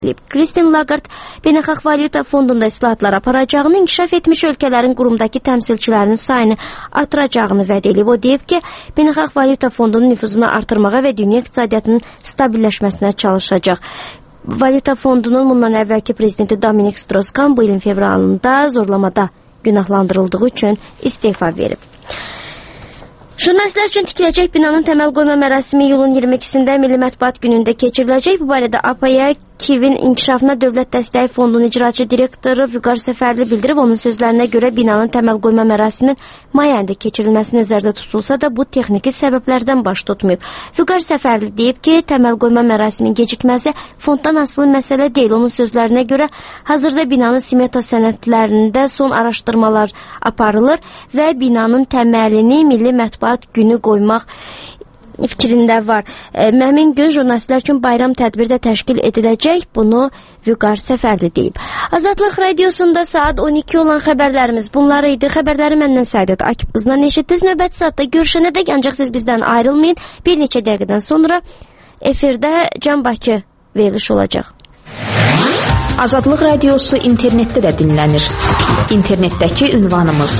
Christine Lagarde Beynəlxalq Valyuta Fondunda islahatlar aparacağını, inkişaf etmiş ölkələrin qurumdakı təmsilçilərinin sayını artıracağını vəd edib. O deyib ki, Beynəlxalq Valyuta Fondunun nüfuzunu artırmağa və dünya iqtisadiyyatının stabilləşməsinə çalışacaq. Valyuta Fondunun bundan əvvəlki prezidenti Dominic Strauss-Kahn bu ilin fevralında zorlamada günahlandırıldığı üçün istefa verib. Jurnalistlər üçün tikiləcək binanın təməl qoyma mərasimi iyulun 22-sində Milli Mətbuat Günündə keçiriləcək. Bu barədə APA'ya KİV-in İnkişafına Dövlət Dəstəyi Fondunun icraçı direktoru Vüqar Səfərli bildirib. Onun sözlərinə görə binanın təməl qoyma mərasiminin may ayında keçirilməsi nəzərdə tutulsa da bu texniki səbəblərdən baş tutmayıb. Vüqar Səfərli deyib ki, təməl qoyma mərasiminin gecikməsi fonddan asılı məsələ deyil. Onun sözlərinə görə hazırda binanın simeta sənədlərində son araşdırmalar aparılır və binanın təməlini Milli Mətbuat Günü qoymaq fikrində var. Həmin gün jurnalistlər üçün bayram tədbiri də təşkil ediləcək. Bunu Vüqar Səfərli deyib. Azadlıq radiosunda saat 12 olan xəbərlərimiz bunlar idi. Xəbərləri məndən Səadət Akif qızından eşitdiniz. Növbəti saatda görüşənədək, ancaq siz bizdən ayrılmayın. Bir neçə dəqiqədən sonra efirdə Can Bakı veriliş olacaq. Azadlıq radiosu internetdə də dinlənir. İnternetdəki ünvanımız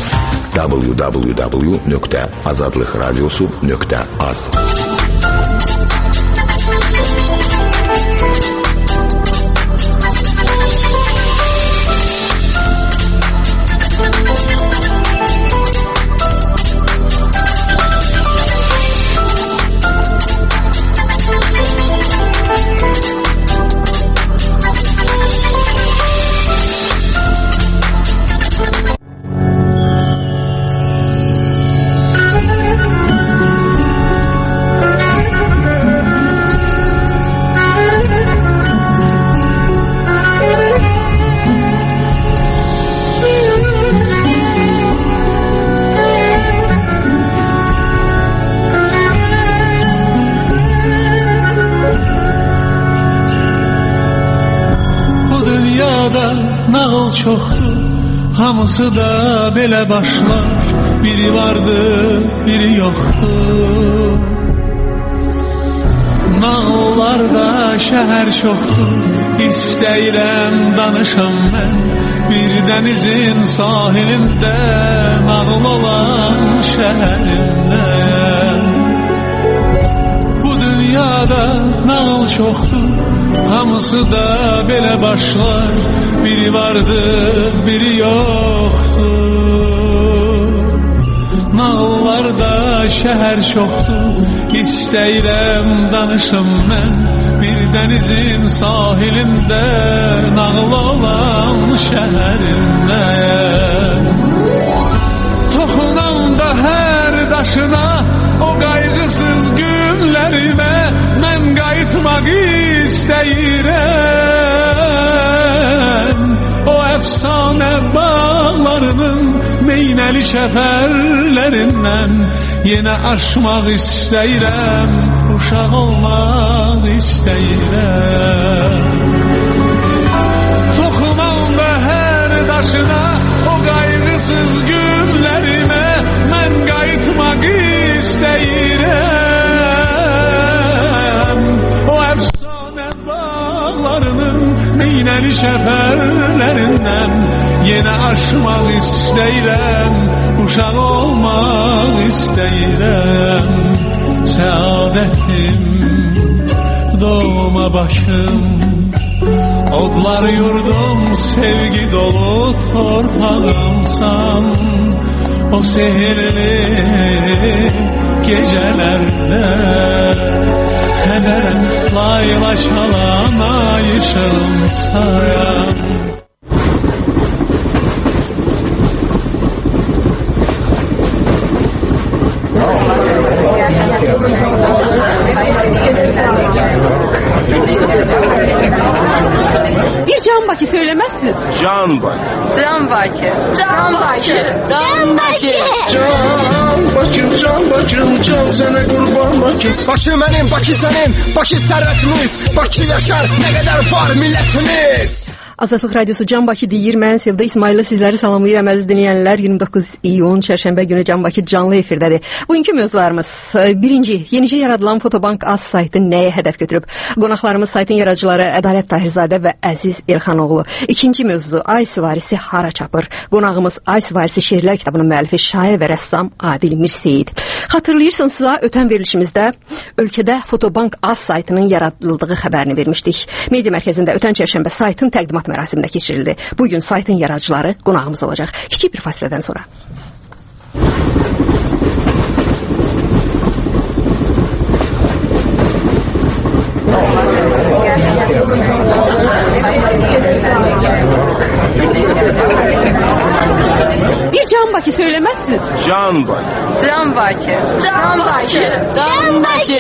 www.azadlıkradyosu.az. Nağıl çoxdur, hamısı da belə başlar. Biri vardır, biri yoxdur. Nağıllarda şəhər çoxdur, istəyirəm danışam mən. Bir dənizin sahilində nağıl olan şəhərindən. Bu dünyada nağıl çoxdur, hamısı da belə başlar. Biri vardır, biri yoxdur. Nağıllarda şəhər çoxdur, istəyirəm danışım mən. Bir dənizin sahilində nağıl olan şəhərindən. Toxunam da hər daşına, o qayğısız günlərimə mən qayıtmaq istəyirəm. O əfsanə bağlarının meynəli şəfərlərindən yenə aşmaq istəyirəm, uşaq olmaq istəyirəm. Toxunam da hər daşına, o qayğısız günlərimə mən qayıtmaq istəyirəm. O əfsanə bağlarının meynəli şəfərlərindən yenə aşmaq istəyirəm, uşaq olmaq istəyirəm. Səadətim, doğma başım, odlar yurdum, sevgi dolu torpağımsan. O sehirli gecələrdə Xəzərəm layla çalan ay ışığımsan. Bir Can Bakı söylemezsiniz. Can Bakı. Can Bakı. Can Bakı. Can Bakı. Can Bakı, Can Bakı, can sənə qurban Bakı. Bakı mənim, Bakı sənin, Bakı sərvətimiz, Bakı yaşar, nə qədər var millətimiz. Azadlıq Radiosu Can Bakı deyir. Mən Sevda İsmail'lə sizləri salamlayıram əziz dinləyənlər. 29 iyun çərşənbə günü Can Bakı canlı efirdədir. Bugünkü mövzularımız birinci, yenicə yaradılan Fotobank Az saytı nəyə hədəf götürüb? Qonaqlarımız saytın yaradıcıları Ədalət Tahirzadə və Əziz Elxanoğlu. İkinci mövzu Ay Süvarisi hara çapır? Qonağımız Ay Süvarisi şeirlər kitabının müəllifi şair və rəssam Adil Mirseyid. Xatırlayırsınızsa ötən verilişimizdə ölkədə Fotobank Az saytının yaradıldığı xəbərini vermişdik. Media mərkəzində ötən çərşənbə saytın təqdimat mərasimində keçirildi. Bugün saytın yaradıcıları qonağımız olacaq. Kiçik bir fasilədən sonra. Bir Can Bakı söylemezsiniz. Can Bakı. Can Bakı. Can Bakı. Can Bakı.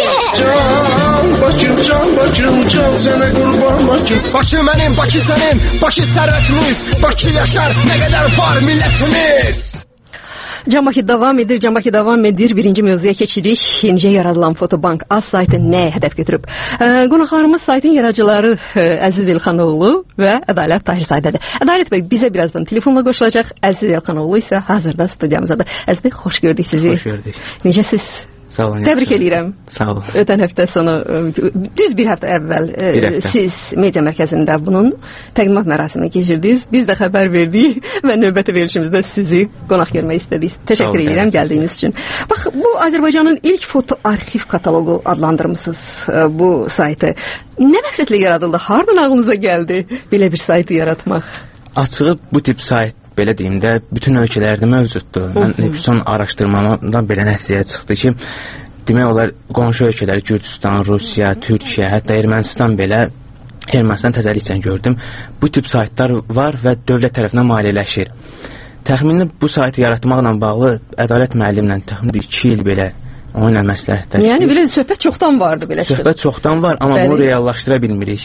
Can Bakı, Can Bakı, Can sənə qurban Bakı. Bakı mənim, Bakı sənin, Bakı sərvətimiz, Bakı yaşar, nə qədər var millətimiz. Can Bakı devam edir, Can Bakı devam edir. Birinci mövzuya keçirik. Yenicə yaradılan Fotobank Az saytı nəyə hədəf götürüb? Qonaqlarımız saytın yaradıcıları Əziz Elxanoğlu və Ədalət Tahirzadədir. Ədalət bəy bizə birazdan telefonla qoşulacaq. Əziz Elxanoğlu isə hazırda studiyamızdadır. Əziz bəy, xoş gördük sizi. Xoş gördük. Necəsiz? Sağ olun. Təbrik edirəm. Sağ olun. Ötən həftə sonu, düz bir həftə əvvəl siz media mərkəzində bunun təqdimat mərasimini keçirdiniz. Biz də xəbər verdik və növbəti verilişimizdə sizi qonaq görmək istədik. Təşəkkür edirəm gəldiyiniz üçün. Bax, bu Azərbaycanın ilk foto arxiv kataloqu adlandırmısınız bu saytı. Nə məqsədlə yaradıldı? Hardan ağlınıza gəldi belə bir saytı yaratmaq? Açığı bu tip sayt belə deyim də bütün ölkələrdə mövcuddur. Mən son araşdırmamdan belə nəticəyə çıxdı ki, demək olar qonşu ölkələr Gürcüstan, Rusiya, Türkiyə, hətta Ermənistan belə Ermənistan təzəliklə gördüm. Bu tip saytlar var və dövlət tərəfindən maliyyələşir. Təxmini bu saytı yaratmaqla bağlı Ədalət müəllimlə təxmini 2 il belə onunla məsləhətləşdik. Yəni belə söhbət çoxdan vardı belə. Söhbət çoxdan var, amma bunu reallaşdıra bilmirik.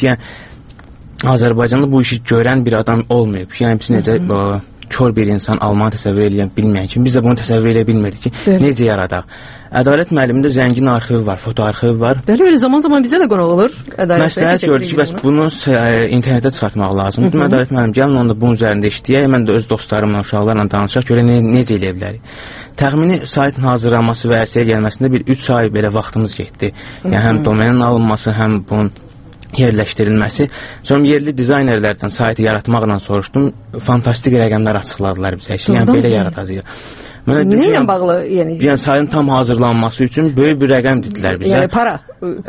Yəni Azərbaycanda bu işi görən bir adam olmayıb. Yəni biz necə kör bir insan Almanı təsəvvür edə bilməyən kimi biz də bunu təsəvvür edə bilmirdik ki, necə yaradaq. Ədalət müəllimində zəngin arxivi var, foto arxivi var. Belə zaman-zaman bizdə də qonaq olur. Məsləhət gördük ki, bəs bunu internetə çıxartmaq lazımdır. Ədalət müəllim, gəlin onu da bunun üzərində işləyək. Mən də öz dostlarımla, uşaqlarla danışaq, görə necə eləyə bilərik. Təxmini saytın hazırlanması və ərsəyə gəlməsində bir 3 ay belə vaxtımız getdi. Yəni həm domenin alınması, həm bunun yerləşdirilməsi. Sonra yerli dizaynerlərdən saytı yaratmaqla soruşdum. Fantastik rəqəmlər açıqladılar bizə. Yəni belə yaradacağıq. Nə ilə bağlı? Yəni saytın tam hazırlanması üçün böyük bir rəqəm dedilər bizə. Yəni para,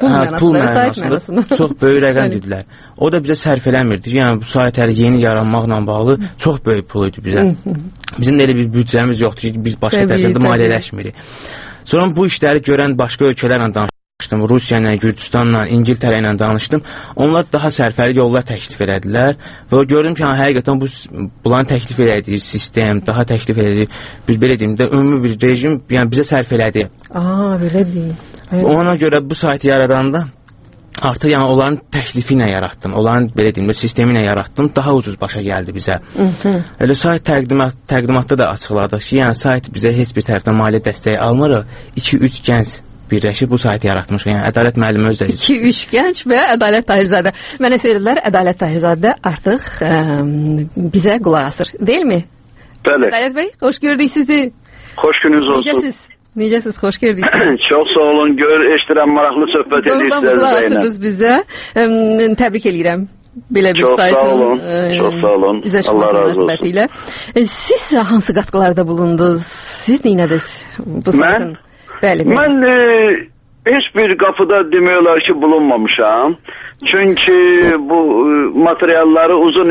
pul mənasında. Çox böyük rəqəm dedilər. O da bizə sərf eləmirdi. Yəni bu sayt hələ yeni yaranmaqla bağlı çox böyük pul idi bizə. Bizim də elə bir büdcəmiz yoxdur ki, biz başqa tərəfdə maliyyələşmirik. Sonra bu işləri görən başqa ölkələrlə danışdım. Rusiya ilə, Gürcüstanla, İngiltərə ilə danışdım. Onlar daha sərfəli yollar təklif elədilər və gördüm ki, həqiqətən bunların təklif elədiyi sistem, daha təklif elədiyi, biz belə deyim də, ümumi bir rejim yəni bizə sərf elədi. Belə deyim. Ona görə bu saytı yaradanda artıq yəni onların təklifi ilə yaratdım. Onların belə deyim də sistemi ilə yaratdım. Daha ucuz başa gəldi bizə. Elə sayt təqdimatda da açıqladıq ki, yəni sayt bizə heç bir tərəfdən maliyyə dəstəyi almırıq. 2-3 gənc birləşib bu saytı yaratmışıq. Yəni Ədalət müəllimi öz dəqiq. 2-3 gənc və Ədalət Tahirzadə. Mənə seyirlər, Ədalət Tahirzadə artıq bizə qulaq asır, deyilmi? Bəli. Ədalət bəy, xoş gördük sizi. Xoş gününüz olsun. Necəsiz, xoş gördük sizi. Çox sağ olun, eşdirəm, maraqlı söhbət edirsiniz. Doğrudan qulaq asırdınız bizə. Təbrik edirəm. Belə bir saytın çox sağ olun. Bizə çıxması münasibətilə. Siz hansı qatqılarda bulundunuz? Siz neynədiniz bu saytın? Mən heç bir qapıda demək olar ki, bulunmamışam. Çünki bu materialları uzun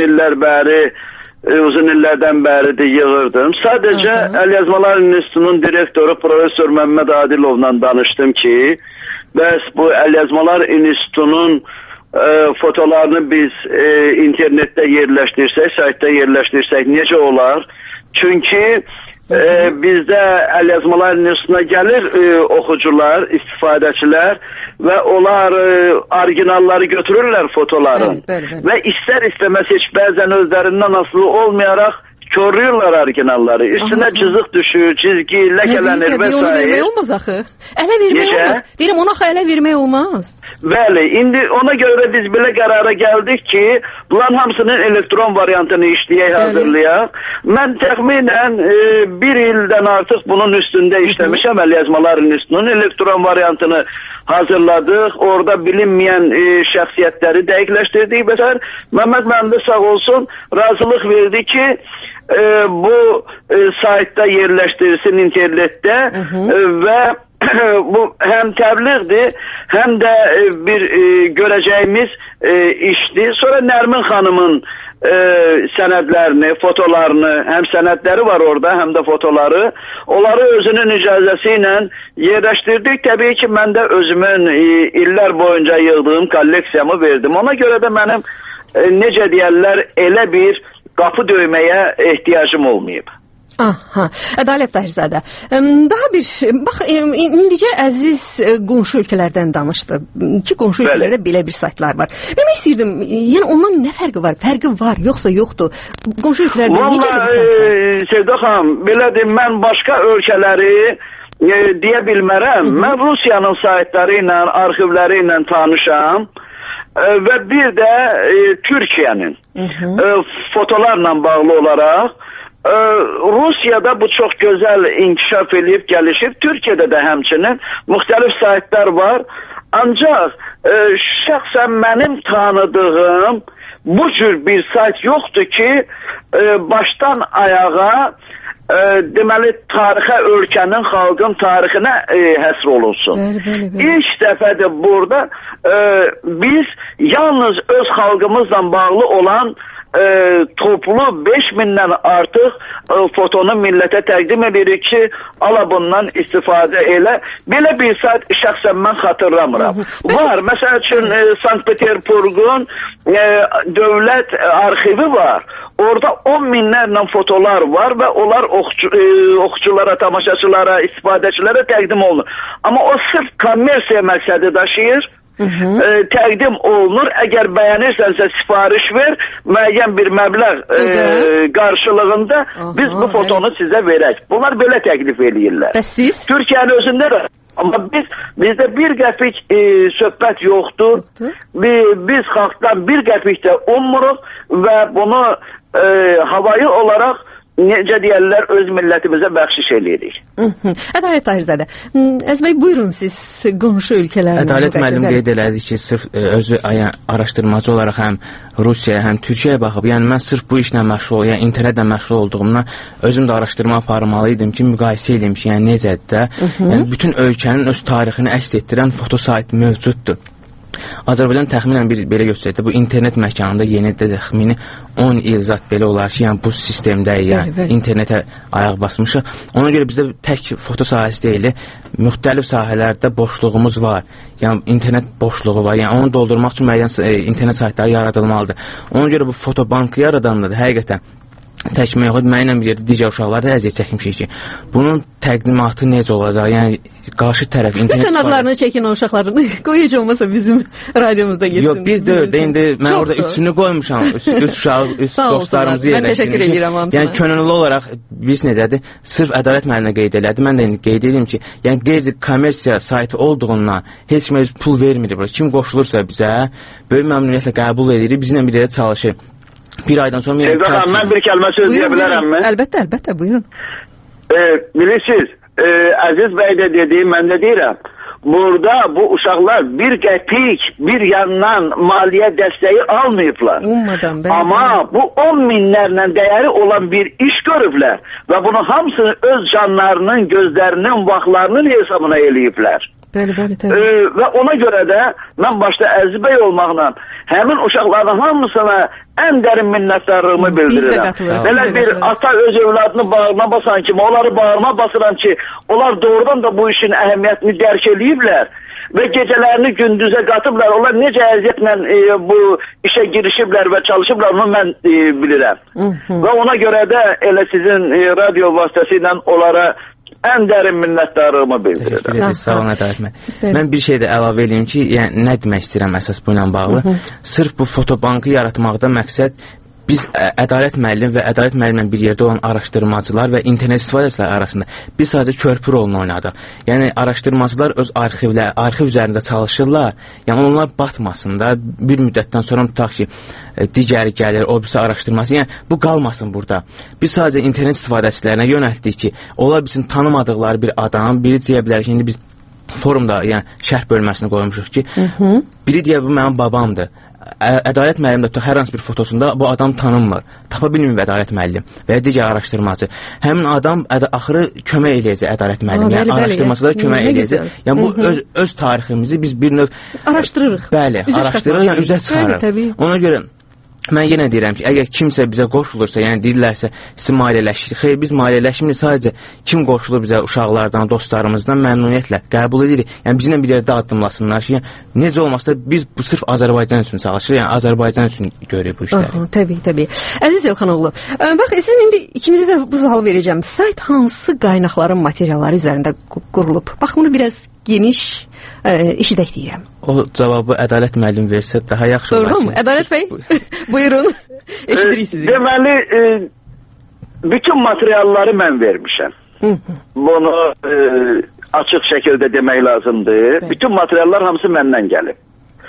illərdən bəri də yığırdım. Sadəcə Əlyazmalar İnstitutunun direktoru Profesör Məmməd Adilovla danışdım ki, bəs bu Əlyazmalar İnstitutunun fotolarını biz internetdə yerləşdirsək, saytda yerləşdirsək necə olar? Çünki bizdə Əlyazmalar İnstitutuna gəlir oxucular, istifadəçilər və onlar orijinalları götürürlər fotoların və istər-istəməz heç bəzən özlərindən asılı olmayaraq körlüyorlar orijinalları. Üstüne cızıq düşür, çizgi, ləkələnir və s. Onu vermək olmaz axı. Ələ vermək olmaz. Deyirəm, ona ələ vermək olmaz. Bəli, indi ona görə biz belə qərara gəldik ki, bunların hamısının elektron variantını işləyək, hazırlayaq. Mən təxminən bir ildən artıq bunun üstündə işləmişəm, əlyazmaların üstünün elektron variantını hazırladıq. Orada bilinməyən şəxsiyyətləri dəqiqləşdirdik. Məsələn, Məhəmməd müəllim sağ olsun, razılıq verdi ki, bu saytda yerləşdirilsin internetdə və bu həm təbliğdir, həm də bir görəcəyimiz işdir. Sonra Nərmin xanımın sənədlərini, fotolarını, həm sənədləri var orada, həm də fotoları, onları özünün icazəsi ilə yerləşdirdik. Təbii ki, mən də özümün illər boyunca yığdığım kolleksiyamı verdim. Ona görə də mənim necə deyərlər, elə bir qapı döyməyə ehtiyacım olmayıb. Aha, Ədalət Tahirzədə. Daha bir, bax, indicə əziz qonşu ölkələrdən danışdı ki, qonşu ölkələrdə belə bir saytlar var. Bilmək istəyirdim, yəni ondan nə fərqi var? Fərqi var, yoxsa yoxdur? Qonşu ölkələrdə necədir bu saytlar? Sevda xanım, belədir, mən başqa ölkələri deyə bilmərəm. Mən Rusiyanın saytları ilə, arxivləri ilə tanışam. Və bir də Türkiyənin fotolarla bağlı olaraq Rusiyada bu çox gözəl inkişaf edib gəlişib. Türkiyədə də həmçinin müxtəlif saytlar var. Ancaq şəxsən mənim tanıdığım bu cür bir sayt yoxdur ki, başdan ayağa deməli tarixə, ölkənin, xalqın tarixinə həsr olunsun. İlk dəfədir burada biz yalnız öz xalqımızla bağlı olan toplu 5000'dən artıq fotonu millətə təqdim edirik ki, ala bundan istifadə elə. Belə bir sayt şəxsən mən xatırlamıram. Var, məsəl üçün Sankt-Peterburqun dövlət arxivi var. Orada 10.000'lərlə fotolar var və onlar oxuculara, tamaşaçılara, istifadəçilərə təqdim olunur. Amma o sırf kommersiya məqsədi daşıyır. Təqdim olunur. Əgər bəyənirsənsə sifariş ver, müəyyən bir məbləğ qarşılığında biz bu fotonu sizə verək. Bunlar belə təklif eləyirlər. Bəs siz? Türkiyənin özündə də. Amma bizdə bir qəpik söhbət yoxdur. Biz xalqdan bir qəpik də ummuruq və bunu havayı olaraq necə deyərlər, öz millətimizə bəxşiş eləyirik. Ədalət Tahirzədə, Əziz bəy, buyurun siz qonşu ölkələrin. Ədalət müəllim qeyd elədi ki, sırf özü araşdırmacı olaraq həm Rusiyaya, həm Türkiyəyə baxıb, yəni mən sırf bu işlə məşğul, yəni internetlə məşğul olduğumdan özüm də araşdırma aparmalıydım ki, müqayisə edeyim ki, yəni necədir, yəni bütün ölkənin öz tarixini əks etdirən foto sayt mövcuddur. Azərbaycan təxminən belə göstərdi. Bu internet məkanında yenidə təxmini 10 il zat belə olar ki, yəni bu sistemdə, yəni internetə ayaq basmışıq. Ona görə bizdə tək foto sahəsi deyil, müxtəlif sahələrdə boşluğumuz var. Yəni internet boşluğu var. Yəni onu doldurmaq üçün müəyyən internet saytları yaradılmalıdır. Ona görə bu fotobankı yaradanda da həqiqətən təkmə yox, mənimlə bir yerdə digər uşaqlar da əziyyət çəkmişik ki, bunun təqdimatı necə olacaq? Yəni qarşı tərəf internet lütfen adlarını çəkin o uşaqların. Qoy heç olmasa bizim radiomuzda getsin. Yox, bir deyil də indi mən orada üçünü qoymuşam. Üç uşaq, üç dostlarımızı yerləşdirmişik. Mən təşəkkür edirəm hamısına. Yəni könüllü olaraq biz necədir? Sırf Ədalət müəllimə qeyd elədi. Mən də indi qeyd edim ki, yəni qeyri-kommersiya saytı olduğundan heç kimə pul vermir. Kim qoşulursa bizə böyük məmnuniyyətlə qəbul edirik. Bizimlə bir yerdə çalışır. Bir aydan sonra... Sevda xanım, mən bir kəlmə söz deyə bilərəmmi? Əlbəttə, buyurun. Bilirsiniz, Əziz bəy də dediyi, mən də deyirəm, burada bu uşaqlar bir qəpik, bir yandan maliyyə dəstəyi almayıblar. Amma bu 10.000'lərlə dəyəri olan bir iş görüblər və bunu hamısını öz canlarının, gözlərinin, vaxtlarının hesabına eləyiblər. Və ona görə də mən başda Əziz bəy olmaqla həmin uşaqların hamısına ən dərin minnətdarlığımı bildirirəm. Belə bir ata öz övladını bağrına basan kimi, onları bağrına basıran ki, onlar doğrudan da bu işin əhəmiyyətini dərk eləyiblər və gecələrini gündüzə qatıblar. Onlar necə əziyyətlə bu işə girişiblər və çalışıblar, onu mən bilirəm. Və ona görə də elə sizin radio vasitəsilə onlara ən dərin minnətdarlığımı bildirirəm. Sağ olun, Ədalət müəllim. Mən bir şey də əlavə edeyim ki, yəni nə demək istəyirəm əsas bu ilə bağlı. Sırf bu fotobankı yaratmaqda məqsəd biz ədalət müəllim və ədalət müəllimlə bir yerdə olan araşdırmacılar və internet istifadəçiləri arasında biz sadəcə körpü rolunu oynadıq. Yəni araşdırmacılar öz arxiv üzərində çalışırlar. Yəni onlar batmasın da, bir müddətdən sonra tutaq ki, digəri gəlir, o birisi araşdırması. Yəni bu qalmasın burada. Biz sadəcə internet istifadəçilərinə yönəltdik ki, onlar bizim tanımadıqları bir adam, biri deyə bilər ki, indi biz forumda, yəni şərh bölməsini qoymuşuq ki, biri deyə bu mənim babamdır. Ədalət müəllim də hər hansı bir fotosunda bu adam tanınmır. Tapa bilmir ədalət müəllim və ya digər araşdırmacı. Həmin adam axırı kömək eləyəcək ədalət müəllim. Yəni araşdırmacılara kömək eləyəcək. Yəni bu öz tariximizi biz bir növ araşdırırıq. Bəli, araşdırırıq, yəni üzə çıxarırıq. Ona görə mən yenə deyirəm ki, əgər kimsə bizə qoşulursa, yəni deyirlərsə, sizi maliyyələşdirir. Xeyr, biz maliyyələşmirik, sadəcə kim qoşulur bizə uşaqlardan, dostlarımızdan məmnuniyyətlə qəbul edirik. Yəni bizimlə bir yerdə addımlasınlar ki, yəni, necə olmasa biz bu sırf Azərbaycan üçün çalışırıq, yəni Azərbaycan üçün görürük bu işləri. Təbii. Əziz Elxanoğlu, bax, sizin indi ikinizə də bu sualı verəcəm. Sayt hansı qaynaqların materialları üzərində qurulub? Bax, bunu biraz geniş işidək deyirəm. O cavabı Ədalət müəllim versə daha yaxşı olar. Doğru mu? Ədalət bəy, buyurun. Eşidirik sizi. Deməli, bütün materialları mən vermişəm. Bunu açıq şəkildə demək lazımdır. Bütün materiallar hamısı məndən gəlib.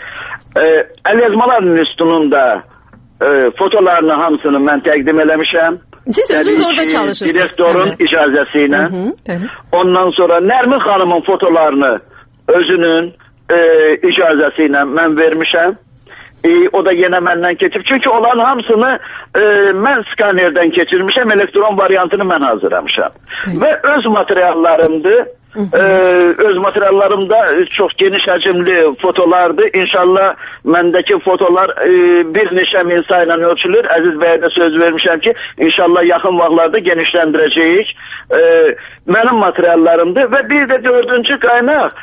Əlyazmalar İnstitutunun da fotolarını hamısını mən təqdim eləmişəm. Siz özünüz orada çalışırsınız. Direktorun icazəsi ilə. Ondan sonra Nərmin xanımın fotolarını özünün icazəsi ilə mən vermişəm. O da yenə məndən keçib. Çünki onların hamısını mən skanerdən keçirmişəm, elektron variantını mən hazırlamışam. Və öz materiallarımdır. Öz materiallarımda çox geniş həcmli fotolardır. İnşallah məndəki fotolar bir neçə min sayla ölçülür. Əziz bəyə də söz vermişəm ki, inşallah yaxın vaxtlarda genişləndirəcəyik. Mənim materiallarımdır və bir də dördüncü qaynaq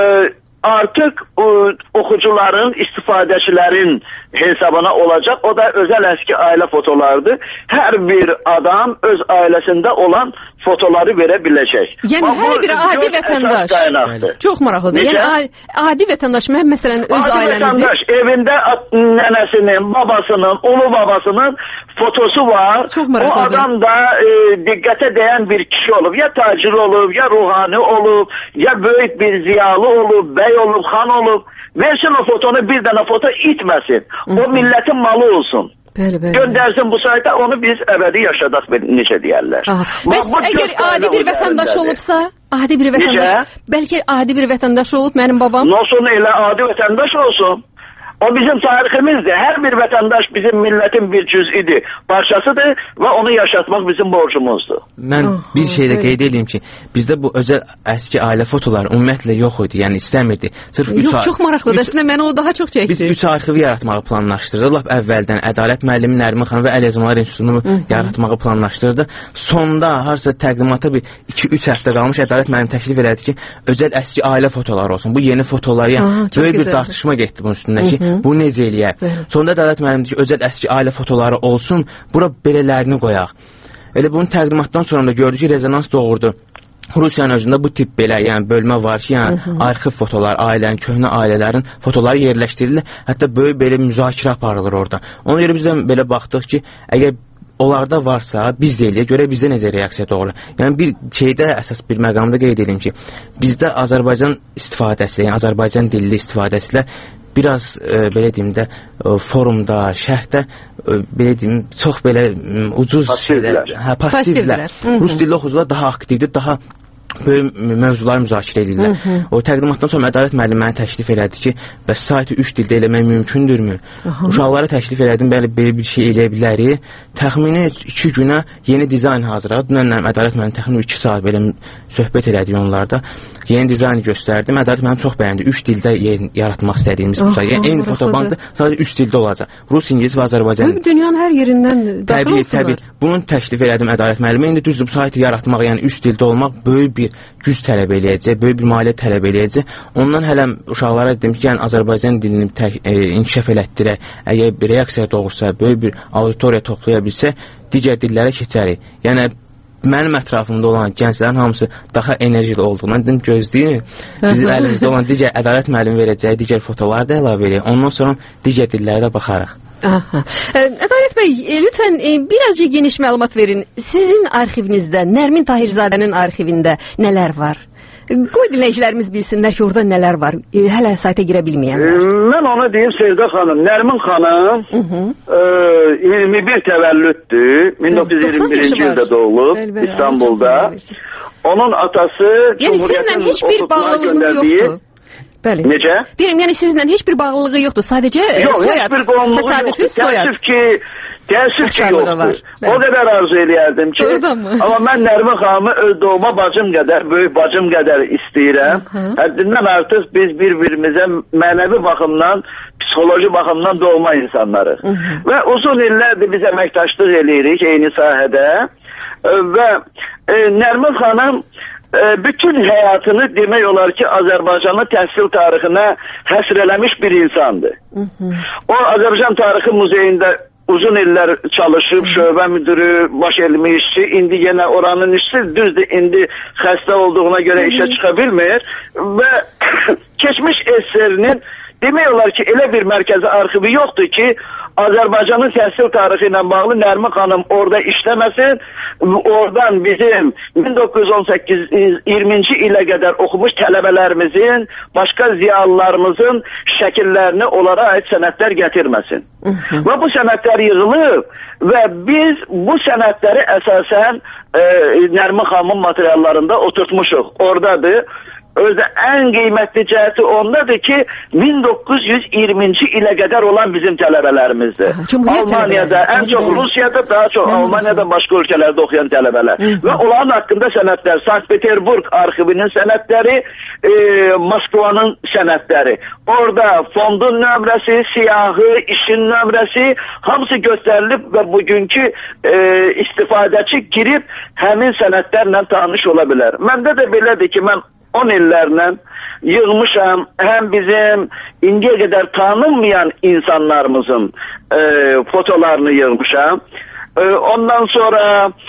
artıq oxucuların, istifadəçilərin hesabına olacaq. O da özəl əski ailə fotolarıdır. Hər bir adam öz ailəsində olan fotoları verə biləcək. Yəni hər bir adi vətəndaş. Çox maraqlıdır. Yəni adi vətəndaş, məsələn, öz ailəmizin... Adi vətəndaş evində nənəsinin, babasının, ulu babasının fotosu var. Çox maraqlıdır. O adam da diqqətə dəyən bir kişi olub. Ya tacir olub, ya ruhani olub, ya böyük bir ziyalı olub, bəy olub, xan olub. Versin o fotonu, bir dənə foto itməsin. O millətin malı olsun. Bəli. Göndərsin bu sayta, onu biz əbədi yaşadaq, necə deyərlər. Bəs əgər adi bir vətəndaş olubsa, bəlkə adi bir vətəndaş olub mənim babam? Olsun, elə adi vətəndaş olsun. O bizim tariximizdir. Hər bir vətəndaş bizim millətin bir cüz'idir, parçasıdır və onu yaşatmaq bizim borcumuzdur. Mən bir şey də qeyd edeyim ki, bizdə bu özəl əski ailə fotoları ümumiyyətlə yox idi, yəni istəmirdi. Çox maraqlıdır. Əslində mənə o daha çox çəkdi. Biz 3 arxivi yaratmağı planlaşdırdıq. Lap əvvəldən Ədalət müəllimi, Nərmin xanım və Əlyazmalar İnstitutunu yaratmağı planlaşdırdıq. Sonda harca təqdimata bir 2-3 həftə qalmış Ədalət müəllim təklif elədi ki, özəl əski ailə fotoları olsun. Bu yeni fotolar, yəni böyük bir tartışma getdi bunun üstündə ki, bu necə eləyər? Sonda Ədalət müəllim dedi ki, özəl əski ailə fotoları olsun, bura belələrini qoyaq. Elə bunun təqdimatdan sonra da gördük ki, rezonans doğurdu. Rusiyanın özündə bu tip belə, yəni bölmə var ki, yəni arxiv fotolar, ailənin, köhnə ailələrin fotoları yerləşdirilir. Hətta böyük belə müzakirə aparılır orada. Ona görə biz də belə baxdıq ki, əgər onlarda varsa, biz də eləyək, görə bizdə necə reaksiya doğru. Yəni bir şeydə, əsas bir məqamda qeyd edim ki, bizdə Azərbaycan istifadəsi, yəni Azərbaycan dilli istifadəsilə biraz belə deyim də forumda, şərhdə belə deyim çox belə ucuz şeylər, passivlər. Rus dilli oxucular daha aktivdir, daha böyük mövzuları müzakirə edirlər. O təqdimatdan sonra Ədalət müəllim mənə təklif elədi ki, bəs saytı 3 dildə eləmək mümkündürmü? Uşaqlara təklif elədim, belə bir şey eləyə bilərik. Təxmini 2 günə yeni dizayn hazırladı. Dünən Ədalət müəllim təxmini 2 saat belə söhbət elədik onlarda. Yeni dizaynı göstərdim. Ədalət müəllim çox bəyəndi. 3 dildə yaratmaq istədiyimiz bu sayı. Yəni eyni fotobankda sadəcə 3 dildə olacaq. Rus, ingilis və Azərbaycan. Dünyanın hər yerindən daxil olsunlar. Təbii. Bunu təklif elədim Ədalət müəllimə. İndi düzdür, bu saytı yaratmaq, yəni 3 dildə olmaq böyük bir güc tələb eləyəcək, böyük bir maliyyə tələb eləyəcək. Ondan hələ uşaqlara dedim ki, yəni Azərbaycan dilini inkişaf elətdirək. Əgər bir reaksiya doğursa, böyük bir auditoriya toplaya bilsə, digər dillərə keçərik. Yəni mənim ətrafımda olan gənclərin hamısı daha enerjili olduğundan dedim, gözləyin. Bizim əlimizdə olan digər Ədalət müəllim verəcəyi digər fotoları da əlavə eləyək. Ondan sonra digər dillərə də baxarıq. Aha. Ədalət bəy, lütfən birazcık geniş məlumat verin. Sizin arxivinizdə, Nərmin Tahirzadənin arxivində nələr var? Qoy dinləyicilərimiz bilsinlər ki, orada nələr var. Hələ sayta girə bilməyənlər. Mən ona deyim Sevda xanım. Nərmin xanım 21 təvəllüddür. 1921-ci ildə doğulub İstanbulda. Onun atası yəni sizlə heç bir bağlılığınız yoxdur. Bəli. Necə? Deyirəm, yəni sizlə heç bir bağlılığı yoxdur. Sadəcə soyad. Təsadüfi soyad. Təəssüf ki yoxdur. O qədər arzu eləyərdim ki, amma mən Nərmin xanımı öz doğma bacım qədər, böyük bacım qədər istəyirəm. Həddindən artıq biz bir-birimizə mənəvi baxımdan, psixoloji baxımdan doğma insanlarıq. Və uzun illərdir biz əməkdaşlıq eləyirik eyni sahədə və Nərmin xanım bütün həyatını demək olar ki, Azərbaycanın təhsil tarixinə həsr eləmiş bir insandır. O, Azərbaycan Tarixi Muzeyində uzun illər çalışıb, şöbə müdürü, baş elmi işçi, indi yenə oranın işçisi, düzdür, indi xəstə olduğuna görə işə çıxa bilmir və keçmiş SSR-nin demək olar ki, elə bir mərkəzi arxivi yoxdur ki, Azərbaycanın təhsil tarixi ilə bağlı Nərmin xanım orada işləməsin, oradan bizim 1918-20-ci ilə qədər oxumuş tələbələrimizin, başqa ziyalılarımızın şəkillərini onlara aid sənədlər gətirməsin. Və bu sənədlər yığılıb və biz bu sənədləri əsasən Nərmin xanımın materiallarında oturtmuşuq. Oradadır. Özdə ən qiymətli cəhəti ondadır ki, 1920-ci ilə qədər olan bizim tələbələrimizdir. Almaniyada, ən çox Rusiyada, daha çox Almaniyada, başqa ölkələrdə oxuyan tələbələr. Və onların haqqında sənədlər, Sankt-Peterburg arxivinin sənədləri, Moskvanın sənədləri. Orada fondun nömrəsi, siyahı, işin nömrəsi hamısı göstərilib və bugünkü istifadəçi girib həmin sənədlərlə tanış ola bilər. Məndə də belədir ki, mən 10 illərlə yığmışam, həm bizim indiyə qədər tanınmayan insanlarımızın fotolarını yığmışam. Ondan sonra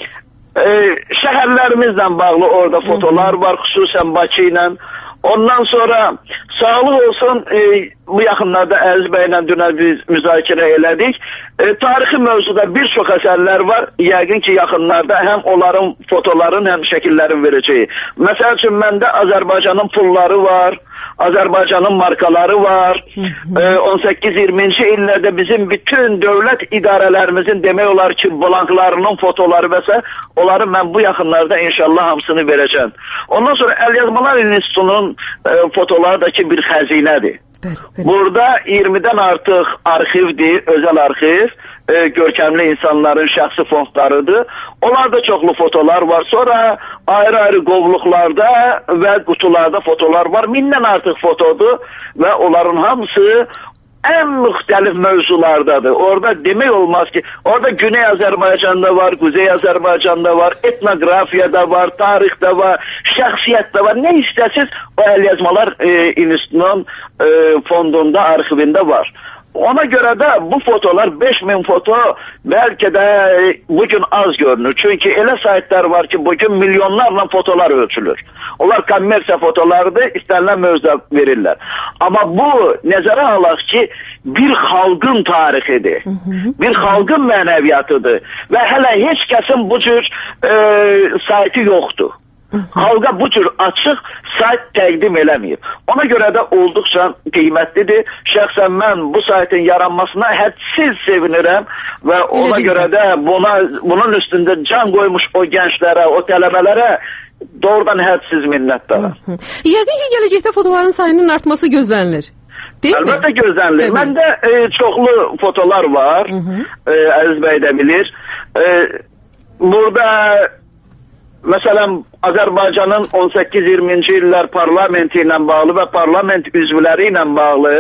şəhərlərimizlə bağlı orada fotolar var, xüsusən Bakı ilə. Ondan sonra sağlıq olsun, bu yaxınlarda Əziz bəylə dünən biz müzakirə elədik. Tarixi mövzuda bir çox əsərlər var. Yəqin ki, yaxınlarda həm onların fotoların, həm şəkillərin verəcəyi. Məsəl üçün, məndə Azərbaycanın pulları var. Azərbaycanın markaları var. 18-20-ci illərdə bizim bütün dövlət idarələrimizin demək olar ki, blanklarının fotoları və s. onları mən bu yaxınlarda inşallah hamısını verəcəm. Ondan sonra Əlyazmalar İnstitutunun fotoları da ki bir xəzinədir. Burada 20-dən artıq arxivdir, özəl arxiv, görkəmli insanların şəxsi fondlarıdır. Onlarda çoxlu fotolar var. Sonra ayrı-ayrı qovluqlarda və qutularda fotolar var. 1000-dən artıq fotodur və onların hamısı ən müxtəlif mövzulardadır. Orada demək olmaz ki, orada Güney Azərbaycanda var, Quzey Azərbaycanda var, etnografiyada var, tarixdə var, şəxsiyyətdə var. Nə istəsiz o Əlyazmalar İnstitutunun fondunda, arxivində var. Ona görə də bu fotolar 5000 foto bəlkə də bugün az görünür. Çünki elə saytlar var ki, bugün milyonlarla fotolar ölçülür. Onlar kommersiya fotolarıdır, istənilən mövzuda verirlər. Amma bu nəzərə alaq ki, bir xalqın tarixidir, bir xalqın mənəviyyatıdır və hələ heç kəsin bu cür saytı yoxdur. Xalqa bu cür açıq sayt təqdim eləməyib. Ona görə də olduqca qiymətlidir. Şəxsən mən bu saytın yaranmasına hədsiz sevinirəm və ona görə də bunun üstündə can qoymuş o gənclərə, o tələbələrə doğrudan hədsiz minnətdaram. Yəqin ki, gələcəkdə fotoların sayının artması gözlənilir. Əlbəttə gözlənilir. Məndə çoxlu fotolar var, Əziz bəy də bilir. Burada məsələn, Azərbaycanın 18-20-ci illər parlamenti ilə bağlı və parlament üzvləri ilə bağlı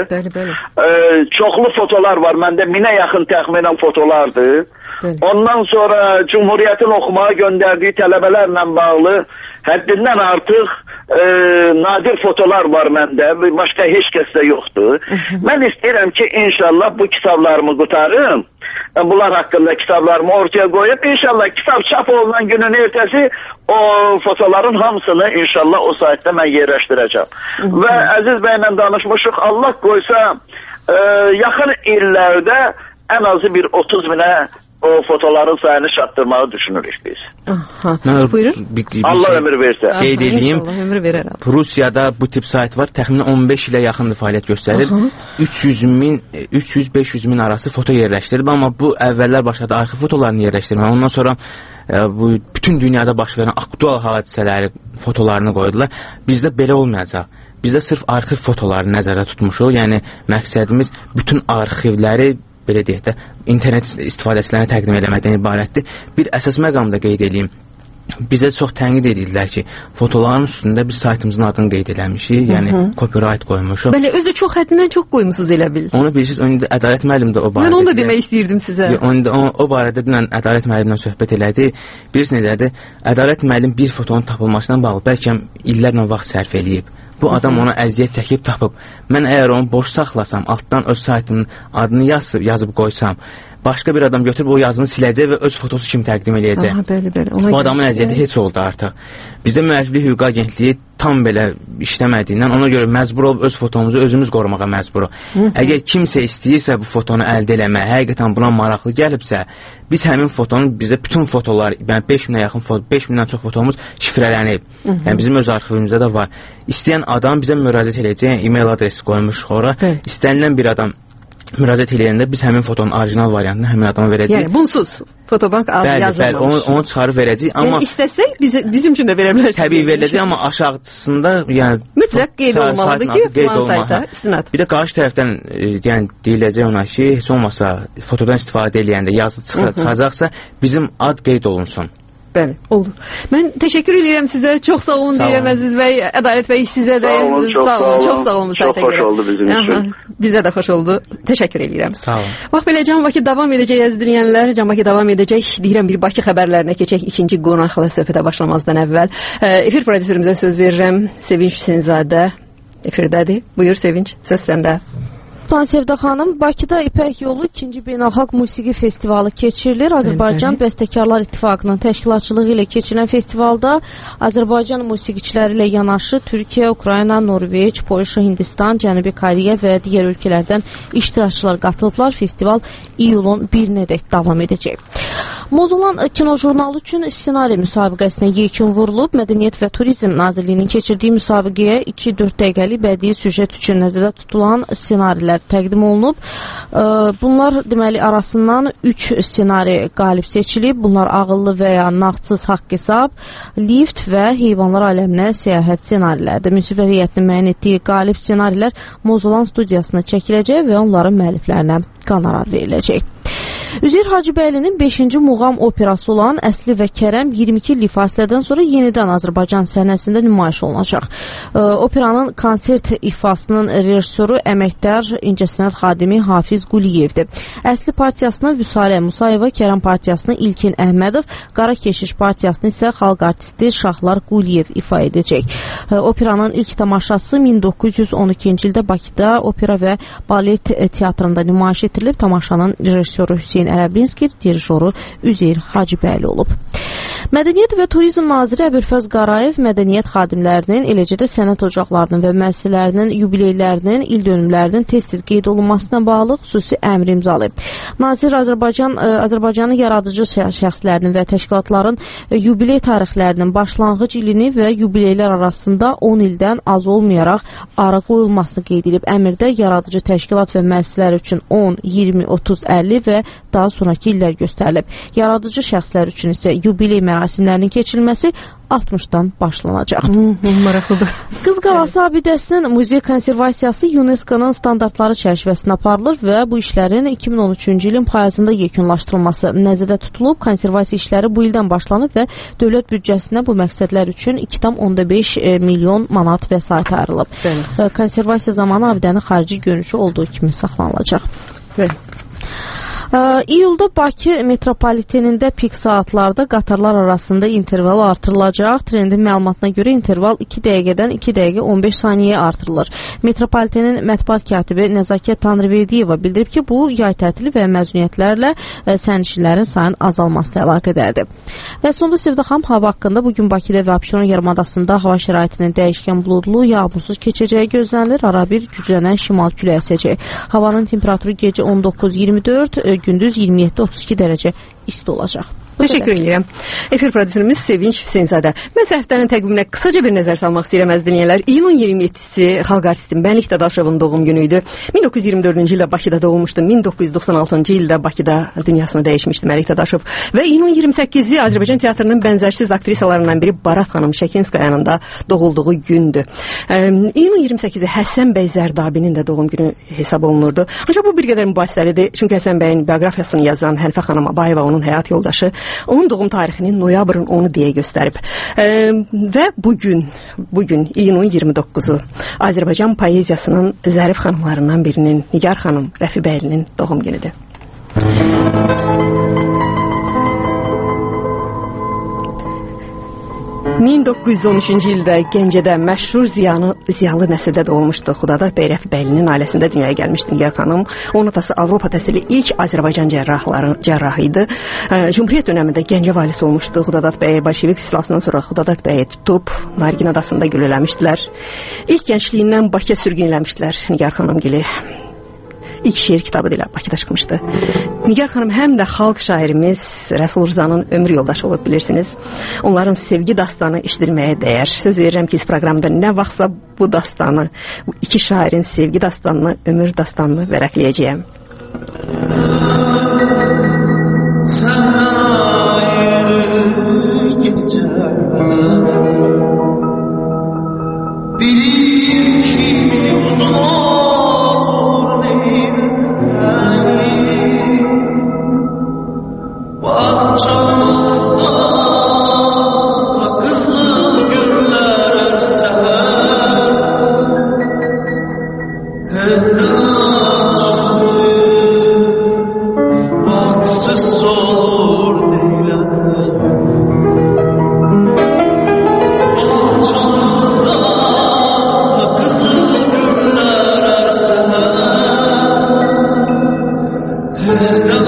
çoxlu fotolar var. Məndə 1000-ə yaxın təxminən fotolardır. Ondan sonra Cumhuriyyətin oxumağa göndərdiyi tələbələrlə bağlı həddindən artıq nadir fotolar var məndə. Başqa heç kəsdə yoxdur. Mən istəyirəm ki, inşallah bu kitablarımı qutarım. Bunlar haqqında kitablarımı ortaya qoyub, inşallah kitab çap olunan günün ertəsi o fotoların hamısını inşallah o saytda mən yerləşdirəcəm. Və Əziz bəylə danışmışıq, Allah qoysa yaxın illərdə ən azı bir 30 minə o fotoların sayını çatdırmağı düşünürük biz. Aha. Buyurun. Allah ömür versə. Qeyd edeyim. İnşallah ömür verər. Rusiyada bu tip sayt var. Təxminən 15 ilə yaxındır fəaliyyət göstərir. 300-500 min arası foto yerləşdirilib, amma bu əvvəllər başladı arxiv fotolarını yerləşdirməyə. Ondan sonra bu bütün dünyada baş verən aktual hadisələri fotolarını qoydular. Bizdə belə olmayacaq. Bizdə sırf arxiv fotolarını nəzərdə tutmuşuq. Yəni məqsədimiz bütün arxivləri belə deyək də internet istifadəçilərinə təqdim etməkdən ibarətdir. Bir əsas məqamda qeyd edeyim. Bizə çox tənqid edirlər ki, fotoların üstündə biz saytımızın adını qeyd eləmişik, yəni copyright qoymuşuq. Bəli, özü çox həddindən çox qoymusunuz elə bil. Onu bilirsiniz, önündə Ədalət müəllim də o barədə. Mən onu da demək istəyirdim sizə. O barədə dünən Ədalət müəllimlə söhbət elədi. Bilirsiniz nədir? Ədalət müəllim bir fotonun tapılmasından bağlı bəlkə illərlə vaxt sərf eləyib. Bu adam ona əziyyət çəkib tapıb. Mən əgər onu boş saxlasam, altdan öz saytımın adını yazıb qoysam, başqa bir adam götürüb o yazını siləcək və öz fotosu kimi təqdim eləyəcək. Aha, bəli. Bu adamın əziyyəti heç oldu artıq. Bizdə müəlliflik hüquq agentliyi tam belə işləmədiyindən ona görə məcbur olub öz fotomuzu özümüz qorumağa məcburuq. Əgər kimsə istəyirsə bu fotonu əldə eləmək, həqiqətən buna maraqlı gəlibsə, biz həmin fotonu, bizdə bütün fotolar, yəni 5000-ə yaxın foto, 5000-dən çox fotomuz şifrələnib. Yəni bizim öz arxivimizdə də var. İstəyən adam bizə müraciət edəcək, yəni e-mail adresi qoymuşuq ora. İstənilən bir adam müraciət edəndə biz həmin fotonun orijinal variantını həmin adama verəcəyik. Yəni bunsuz fotobank yazılmamış. Bəli, onu çıxarıb verəcəyik, amma istəsək bizim üçün də verə bilərsiniz. Təbii veriləcək, amma aşağısında yəni mütləq qeyd olmalıdır ki, falan sayta istinad. Bir də qarşı tərəfdən yəni deyiləcək ona ki, heç olmasa fotodan istifadə edəndə yazı çıxacaqsa bizim ad qeyd olunsun. Bəli, olur. Mən təşəkkür edirəm sizə. Çox sağ olun deyirəm Əziz bəy, Ədalət bəy sizə də. Sağ olun. Çox sağ olun. Çox xoş oldu bizim üçün. Bizə də xoş oldu. Təşəkkür edirəm. Sağ olun. Bax belə Can Bakı davam edəcək əziz dinləyənlər. Can Bakı davam edəcək. Deyirəm bir Bakı xəbərlərinə keçək ikinci qonaqla söhbətə başlamazdan əvvəl. Efir prodüserimizə söz verirəm. Sevinç Hüseynzadə efirdədir. Buyur Sevinç, söz səndə. Sevda xanım, Bakıda İpək Yolu 2-ci Beynəlxalq Musiqi Festivalı keçirilir. Azərbaycan Bəstəkarlar İttifaqının təşkilatçılığı ilə keçirilən festivalda Azərbaycan musiqiçiləri ilə yanaşı Türkiyə, Ukrayna, Norveç, Polşa, Hindistan, Cənubi Koreya və digər ölkələrdən iştirakçılar qatılıblar. Festival iyulun 1-nədək davam edəcək. Mozulan kino jurnalı üçün ssenari müsabiqəsinə yekun vurulub. Mədəniyyət və Turizm Nazirliyinin keçirdiyi müsabiqəyə 2-4 dəqiqəlik bədii süjet üçün nəzərdə tutulan ssenarilər təqdim olunub. Bunlar deməli arasından 3 ssenari qalib seçilib. Bunlar ağıllı və ya nağdsız haqq hesab, lift və heyvanlar aləminə səyahət ssenarilərdir. Münsiflər heyətinin müəyyən etdiyi qalib ssenarilər Mozulan studiyasına çəkiləcək və onların müəlliflərinə qonorar veriləcək. Üzeyir Hacıbəylinin 5-ci muğam operası olan Əsli və Kərəm 22 illik fasilədən sonra yenidən Azərbaycan səhnəsində nümayiş olunacaq. Operanın konsert ifasının rejissoru əməkdar incəsənət xadimi Hafiz Quliyevdir. Əsli partiyasını Vüsalə Musayeva, Kərəm partiyasını İlkin Əhmədov, Qara Keşiş partiyasını isə xalq artisti Şahlar Quliyev ifa edəcək. Operanın ilk tamaşası 1912-ci ildə Bakıda opera və balet teatrında nümayiş etdirilib. Tamaşanın rejissoru Hüseyn Ərəblinski, dirijoru Üzeyir Hacıbəyli olub. Mədəniyyət və Turizm naziri Əbülfəz Qarayev mədəniyyət xadimlərinin, eləcə də sənət ocaqlarının və müəssisələrinin yubileylərinin, il dönümlərinin tez-tez qeyd olunmasına bağlı xüsusi əmr imzalayıb. Nazir Azərbaycanın yaradıcı şəxslərinin və təşkilatların yubiley tarixlərinin başlanğıc ilini və yubileylər arasında 10 ildən az olmayaraq ara qoyulmasını qeyd edib. Əmrdə yaradıcı təşkilat və müəssisələr üçün 10, 20, 30, 50 və daha sonraki illər göstərilib. Yaradıcı şəxslər üçün isə yubiley mərasimlərinin keçirilməsi 60-dan başlanacaq. Maraqlıdır. Qız Qalası abidəsinin muzey konservasiyası UNESCO-nun standartları çərçivəsində aparılır və bu işlərin 2013-cü ilin payızında yekunlaşdırılması nəzərdə tutulub. Konservasiya işləri bu ildən başlanıb və dövlət büdcəsinə bu məqsədlər üçün 2,5 milyon manat vəsait ayrılıb. Konservasiya zamanı abidənin xarici görünüşü olduğu kimi saxlanılacaq. İyulda Bakı metropolitenində pik saatlarda qatarlar arasında interval artırılacaq. Trendin məlumatına görə interval 2 dəqiqədən 2 dəqiqə 15 saniyəyə artırılır. Metropolitenin mətbuat katibi Nəzakət Tanrıverdiyeva bildirib ki, bu yay tətili və məzuniyyətlərlə sərnişinlərin sayının azalmasına əlaqədərdir. Və sonda Sevda xanım, hava haqqında bugün Bakıda və Abşeron yarımadasında hava şəraitinin dəyişkən buludlu, yağmursuz keçəcəyi gözlənilir. Ara bir güclənən şimal küləyi əsəcək. Havanın temperaturu gecə 19-24, gündüz 27-32 dərəcə isti olacaq. Təşəkkür edirəm. Efir prodüserimiz Sevinç Hüseynzadə. Mən həftənin təqviminə qısaca bir nəzər salmaq istəyirəm əziz dinləyənlər. İyunun 27-si xalq artisti Məlik Dadaşovun doğum günü idi. 1924-cü ildə Bakıda doğulmuşdu. 1996-cı ildə Bakıda dünyasını dəyişmişdi Məlik Dadaşov. Və iyunun 28-i Azərbaycan teatrının bənzərsiz aktrisalarından biri Barat xanım Şəkinskayanın da doğulduğu gündür. İyunun 28-i Həsən bəy Zərdabinin də doğum günü hesab olunurdu. Ancaq bu bir qədər mübahisəlidir. Çünki Həsən bəyin bioqrafiyasını yazan Hənifə xanım Abayeva onun həyat yoldaşı onun doğum tarixini noyabrın 10-u deyə göstərib. Və bugün iyunun 29-u Azərbaycan poeziyasının zərif xanımlarından birinin Nigar xanım Rəfibəylinin doğum günüdür. 1913-cü ildə Gəncədə məşhur ziyalı nəsildə doğulmuşdu. Xudadar bəy Rəfibəylinin ailəsində dünyaya gəlmişdi Nigar xanım. Onun atası Avropa təhsili ilk Azərbaycan cərrahı idi. Cümhuriyyət dönəmində Gəncə valisi olmuşdu. Xudadar bəy Bolşevik istilasından sonra Xudadar bəyi tutub Nargin adasında güllələmişdilər. İlk gəncliyindən Bakıya sürgünləmişdilər Nigar xanım gili. İlk şeir kitabı ilə Bakıda çıxmışdı. Nigar xanım həm də xalq şairimiz Rəsul Rızanın ömür yoldaşı olub bilirsiniz. Onların sevgi dastanı eşidilməyə dəyər. Söz verirəm ki, proqramda nə vaxtsa bu dastanı, bu iki şairin sevgi dastanını, ömür dastanını vərəqləyəcəyəm. Səndən ayrı gecə bilir ki uzun olur bahçamızda kızıl güller erseler tezden açılır bahtsız olur neyler bahçamızda kızıl güller erseler tezden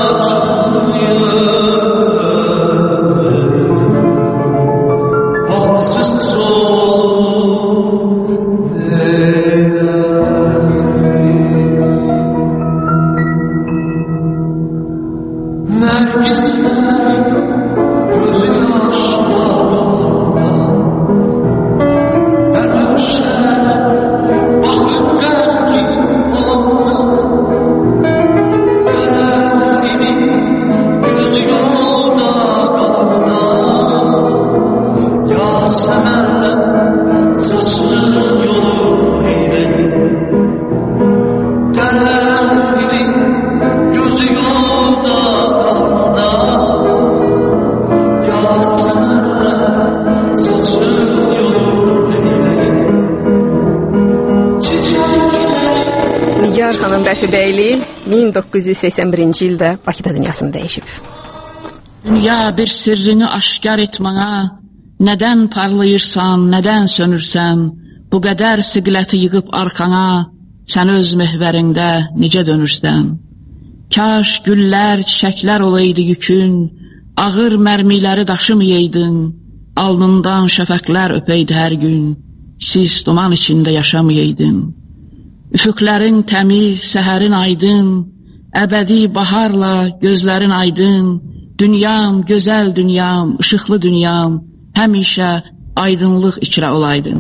Rəfibəyli 1981-ci ildə Bakıda dünyasını dəyişib. Dünya bir sirrini aşkar etmana, nədən parlayırsan, nədən sönürsən, bu qədər siqləti yığıb arkana, sən öz mehvərində necə dönürsən. Kaş güllər, çiçəklər olaydı yükün, ağır mərmiləri daşımayaydın, alnından şəfəqlər öpəydi hər gün, siz duman içində yaşamayaydın. Üfüqlərin təmiz, səhərin aydın, əbədi baharla gözlərin aydın, dünyam, gözəl dünyam, işıqlı dünyam, həmişə aydınlıq içrə olaydın.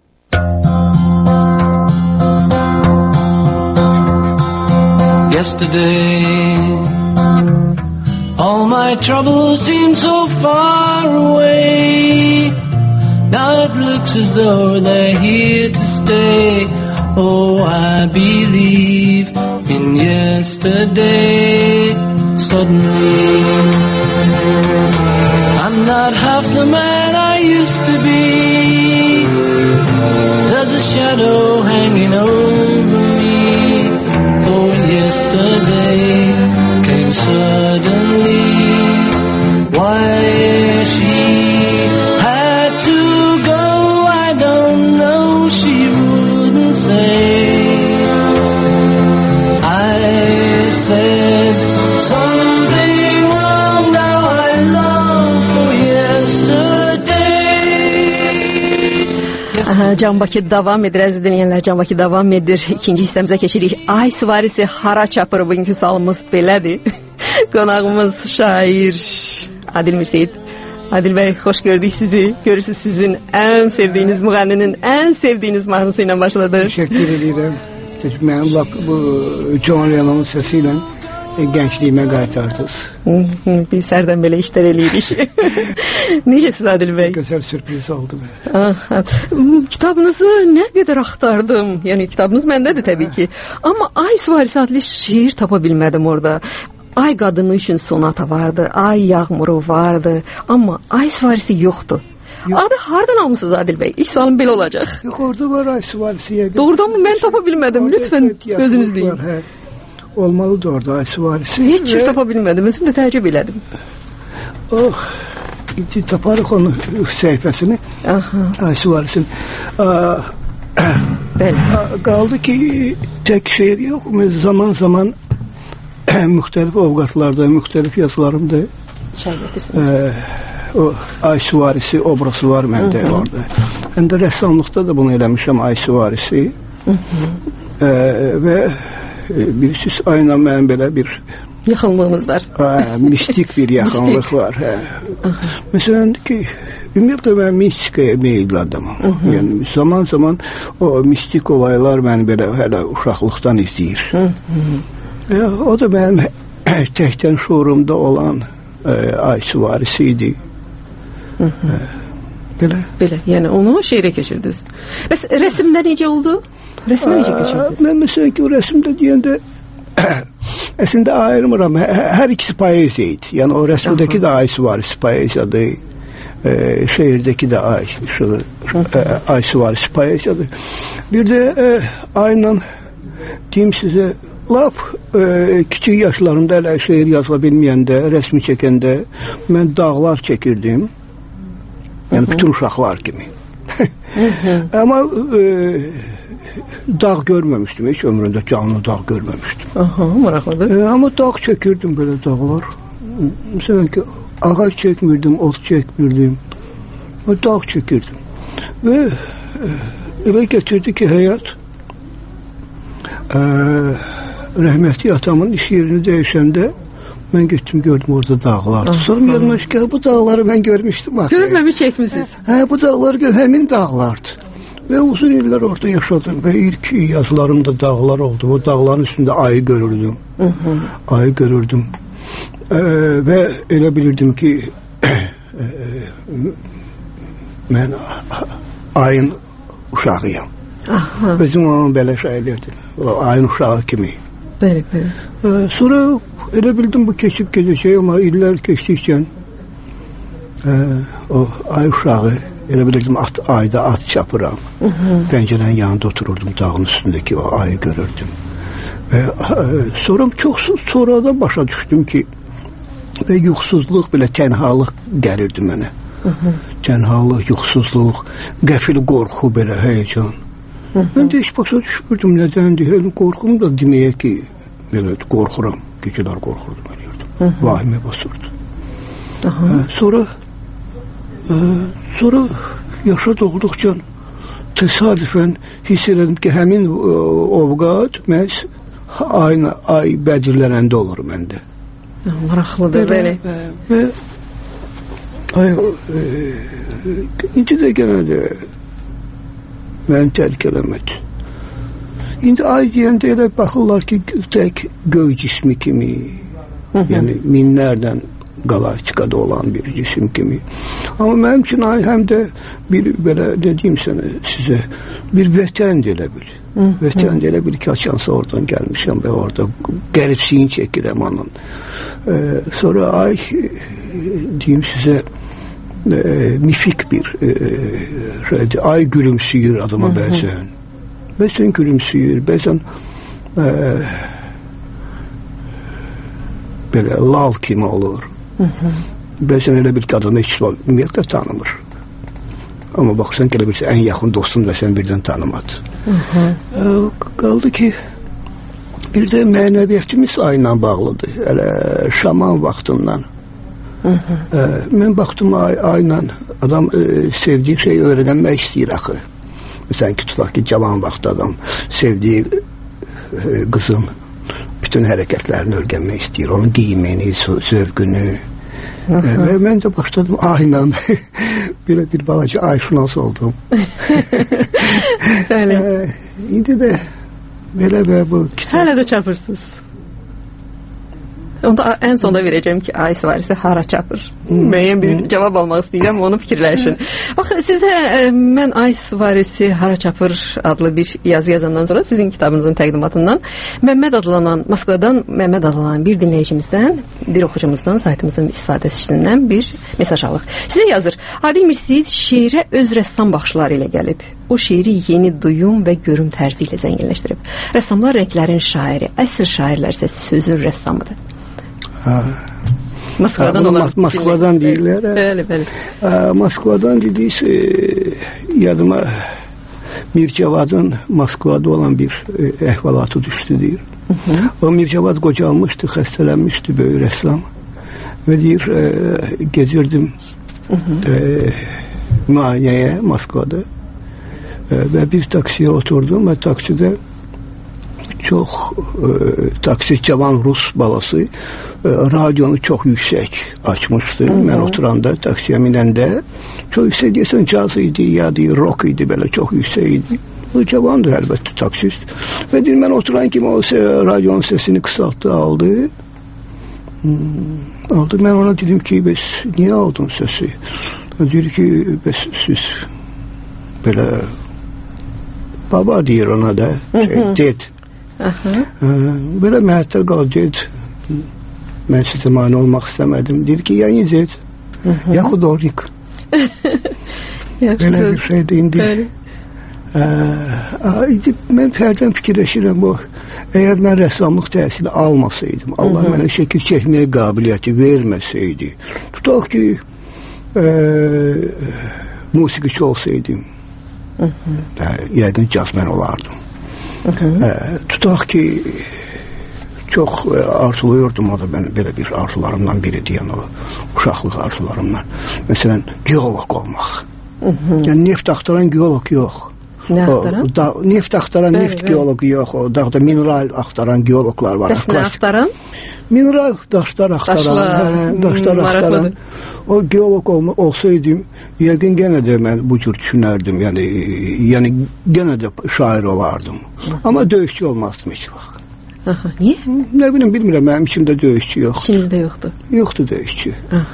Yesterday, all my troubles seem so far away. Now it looks as though they're here to stay. Oh, I believe in yesterday. Suddenly, I'm not half the man I used to be. There's a shadow hanging over me. Oh, yesterday came suddenly. Why she had to go, I don't know. She wouldn't say. I said something wrong. Now I long for yesterday. Can Bakı davam edir, əziz dinləyənlər, Can Bakı davam edir. İkinci hissəmizə keçirik. Ay süvarisi hara çapır, bugünkü sualımız belədir. Qonağımız şair Adil Mürseyid. Adil bəy, xoş gördük sizi. Görürsünüz, sizin ən sevdiyiniz müğənninin ən sevdiyiniz mahnısı ilə başladı. Təşəkkür edirəm. Mənim bu John Lennon'un səsi ilə gəncliyimə qaytardınız. Biz sərdən belə işlər eləyirik. Necəsiz Adil bəy? Gözəl sürpriz oldu. Kitabınızı nə qədər axtardım. Yəni kitabınız məndədir təbii ki. Amma Ay Süvarisi adlı şiir tapa bilmədim orada. Ay qadını üçün sonata vardı, ay yağmuru vardı. Amma Ay Süvarisi yoxdur. Adı hardan almışsınız Adil bəy? İlk sualım belə olacaq. Yox, orada var Ay Süvarisiyə. Doğrudan mı? Mən tapa bilmədim. Lütfən özünüz deyin. Olmalıdır orada Ay Süvarisi. Heç cür tapa bilmədim. Özüm də təəccüb elədim. İndi taparıq onun səhifəsini. Ay Süvarisinin. Qaldı ki, tək şeir yox. Zaman müxtəlif ovqatlarda, müxtəlif yazılarımda o Ay Süvarisi obrazı var məndə orada. Həm də rəssamlıqda da bunu eləmişəm Ay Süvarisi. Və bilirsiniz, ayla mənim belə bir yaxınlığımız var. Mistik bir yaxınlıq var. Məsələn ki, ümumiyyətlə mən mistikaya meyilli adamım. Yəni zaman o mistik olaylar məni belə hələ uşaqlıqdan izləyir. O da mənim təkdən şuurumda olan Ay Süvarisi idi. Belə, yəni onu şeirə keçirdiniz. Bəs rəsmdə necə oldu? Rəsmə necə keçirdiniz? Mən məsələn ki, o rəsmdə deyəndə əslində ayırmıram. Hər ikisi poeziya idi. Yəni o rəsmdəki də Ay Süvarisi poeziyadır. Şeirdəki də Ay Süvarisi poeziyadır. Bir də ayla deyim sizə, lap kiçik yaşlarımda hələ şeir yazıla bilməyəndə, rəsmi çəkəndə mən dağlar çəkirdim. Yəni bütün uşaqlar kimi. Amma dağ görməmişdim, heç ömründə canlı dağ görməmişdim. Maraqlıdır. Amma dağ çəkirdim belə dağlar. Məsələn ki, ağac çəkmirdim, ot çəkmirdim. Dağ çəkirdim. Və elə gətirdi ki, həyat rəhmətli atamın iş yerini dəyişəndə mən getdim, gördüm orada dağlar. Sonra yazmış ki, bu dağları mən görmüşdüm. Görməmiş çəkmişsiniz. Bu dağlar həmin dağlardır. Və uzun illər orada yaşadım və ilk yazılarımda dağlar oldu. O dağların üstündə ayı görürdüm. Ayı görürdüm. Və elə bilirdim ki, mən ayın uşağıyam. Özüm onu belə şey edirdim. O ayın uşağı kimi. Sonra elə bildim bu keçib gedəcək, amma illər keçdikcə o ay uşağı elə bilirdim ayda at çapıram. Pəncərənin yanında otururdum, dağın üstündəki o ayı görürdüm. Və sonra çox sonradan başa düşdüm ki, və yuxusuzluq, belə tənhalıq gəlirdi mənə. Tənhalıq, yuxusuzluq, qəfil qorxu, belə həyəcan. Mən də heç başa düşmürdüm nədəndir. Qorxum da deməyə ki, belə qorxuram. Gecələr qorxurdum, eləyirdim. Vahimə basırdı. Sonra yaşa doğduqca təsadüfən hiss elədim ki, həmin ovqat məhz ay bədirlənəndə olur məndə. Maraqlıdır, belə. İndi də genelde məni tərk eləmədi. İndi ay deyəndə elə baxırlar ki, tək göy cismi kimi, yəni minlərdən galaktikada olan bir cisim kimi. Amma mənim üçün ay həm də bir belə dediyim sənə sizə bir vətəndir elə bil. Vətəndir elə bil ki, açansa oradan gəlmişəm və orada qəribsiyin çəkirəm onun. Sonra ay deyim sizə mifik bir şeydir. Ay gülümsüyür adama bəzən. Bəzən gülümsüyür, bəzən belə lal kimi olur. Bəzən elə bir qadını heç ümumiyyətlə tanımır. Amma baxsan ki, elə bilsə, ən yaxın dostun və sən birdən tanımadı. Qaldı ki, bir də mənəviyyətimiz ayla bağlıdır. Elə şaman vaxtından. Mən baxdım ayla adam sevdiyi şeyi öyrənmək istəyir axı. Məsələn ki, tutaq ki, cavan vaxtda adam sevdiyi qızın bütün hərəkətlərini öyrənmək istəyir. Onun giyimini, zövqünü. Və mən də başladım ayla belə bir balaca ayşunas oldum. İndi də belə və bu kitab. Hələ də çapırsınız. Onda ən sonda verəcəm ki, ay varisi hara çapır. Müəyyən bir cavab almaq istəyirəm, onu fikirləşin. Bax, sizə mən ay varisi hara çapır adlı bir yazı yazandan sonra sizin kitabınızın təqdimatından Moskvadan Məmməd adlanan bir dinləyicimizdən, bir oxucumuzdan, saytımızın istifadəçisindən bir mesaj alıq. Sizə yazır, Adil Mirsiyid şeirə öz rəssam baxışları ilə gəlib. O şeiri yeni duyum və görüm tərzi ilə zənginləşdirib. Rəssamlar rənglərin şairi, əsl şairlər isə sözün rəssamıdır. Moskvadan deyirlər. Bəli. Moskvadan dediysə yadıma Mircavadın Moskvada olan bir əhvalatı düşdü deyir. O Mircavad qocalmışdı, xəstələnmişdi böyük rəssam. Və deyir, gedirdim müayinəyə Moskvada və bir taksiyə oturdum və taksidə çox taksi cavan Rus balası radionu çox yüksək açmışdı. Mən oturanda, taksiyə minəndə çox yüksək deyəsən caz idi, ya deyir rock idi, belə çox yüksək idi. O cavandı əlbəttə taksist. Və deyir, mən oturan kimi o radionun səsini qısaltdı, aldı. Mən ona dedim ki, bəs niyə aldın səsi? Deyir ki, bəs siz belə baba deyir ona da, ded. Belə məhəttər qal, ded. Mən sizə mani olmaq istəmədim. Deyir ki, ya nizet, ya xudorik. Belə bir şeydir indi. Mən fərdən fikirləşirəm, əgər mən rəssamlıq təhsili almasaydım, Allah mənə şəkil çəkməyə qabiliyyəti verməsəydi, tutaq ki, musiqiçi olsaydım, yəqin cazmən olardım. Tutaq ki, çox arzuluyordum, o da mən belə bir arzularımdan biri deyən o uşaqlıq arzularımdan. Məsələn, geolog olmaq. Yəni neft axtaran geolog yox. Nə axtaran? Neft axtaran neft geologu yox, o dağda mineral axtaran geologlar var. Bəs nə axtaran? Mineral daşlar axtaran. O geolog olsaydım, yəqin genə də mən bu cür düşünərdim. Yəni genə də şair olardım. Amma döyüşçü olmazdım heç vaxt. Niyə? Nə bilim, bilmirəm, mənim içimdə döyüşçü yoxdur. İçinizdə yoxdur? Yoxdur döyüşçü.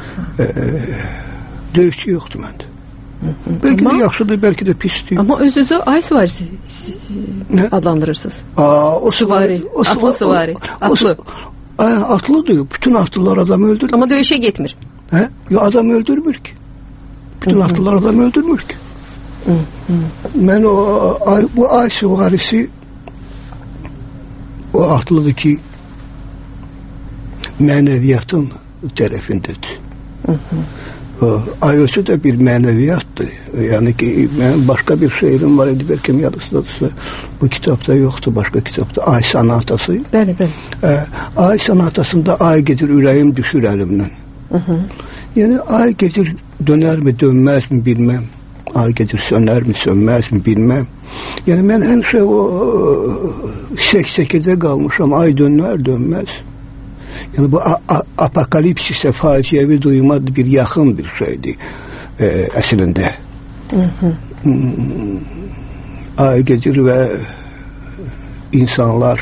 Döyüşçü yoxdur məndə. Bəlkə də yaxşıdır, bəlkə də pisdir. Amma özünüzü ay süvarisi adlandırırsınız. Süvari, atlı süvari. Atlı. Atlıdır. Bütün atlılar adam öldürür. Amma döyüşe getmir. Yo, adam öldürmür ki. Bütün atlılar adam öldürmür ki. Mən bu ay süvarisi o atlıdır ki mənəviyyatın tərəfindədir. Ay özü də bir mənəviyyatdır. Yəni ki, mənim başqa bir şeirim var idi, bəlkə yadınızdadırsa, bu kitabda yoxdur, başqa kitabda Ay Sanatası. Bəli. Ay Sanatasında ay gedir, ürəyim düşür əlimdən. Yəni ay gedir, dönərmi, dönməzmi bilməm. Ay gedir, sönərmi, sönməzmi bilməm. Yəni mən həmişə o sək-səkidə qalmışam, ay dönər, dönməz. Yəni bu apokalipsisə faciəvi duyma bir yaxın bir şeydir əslində. Ay gedir və insanlar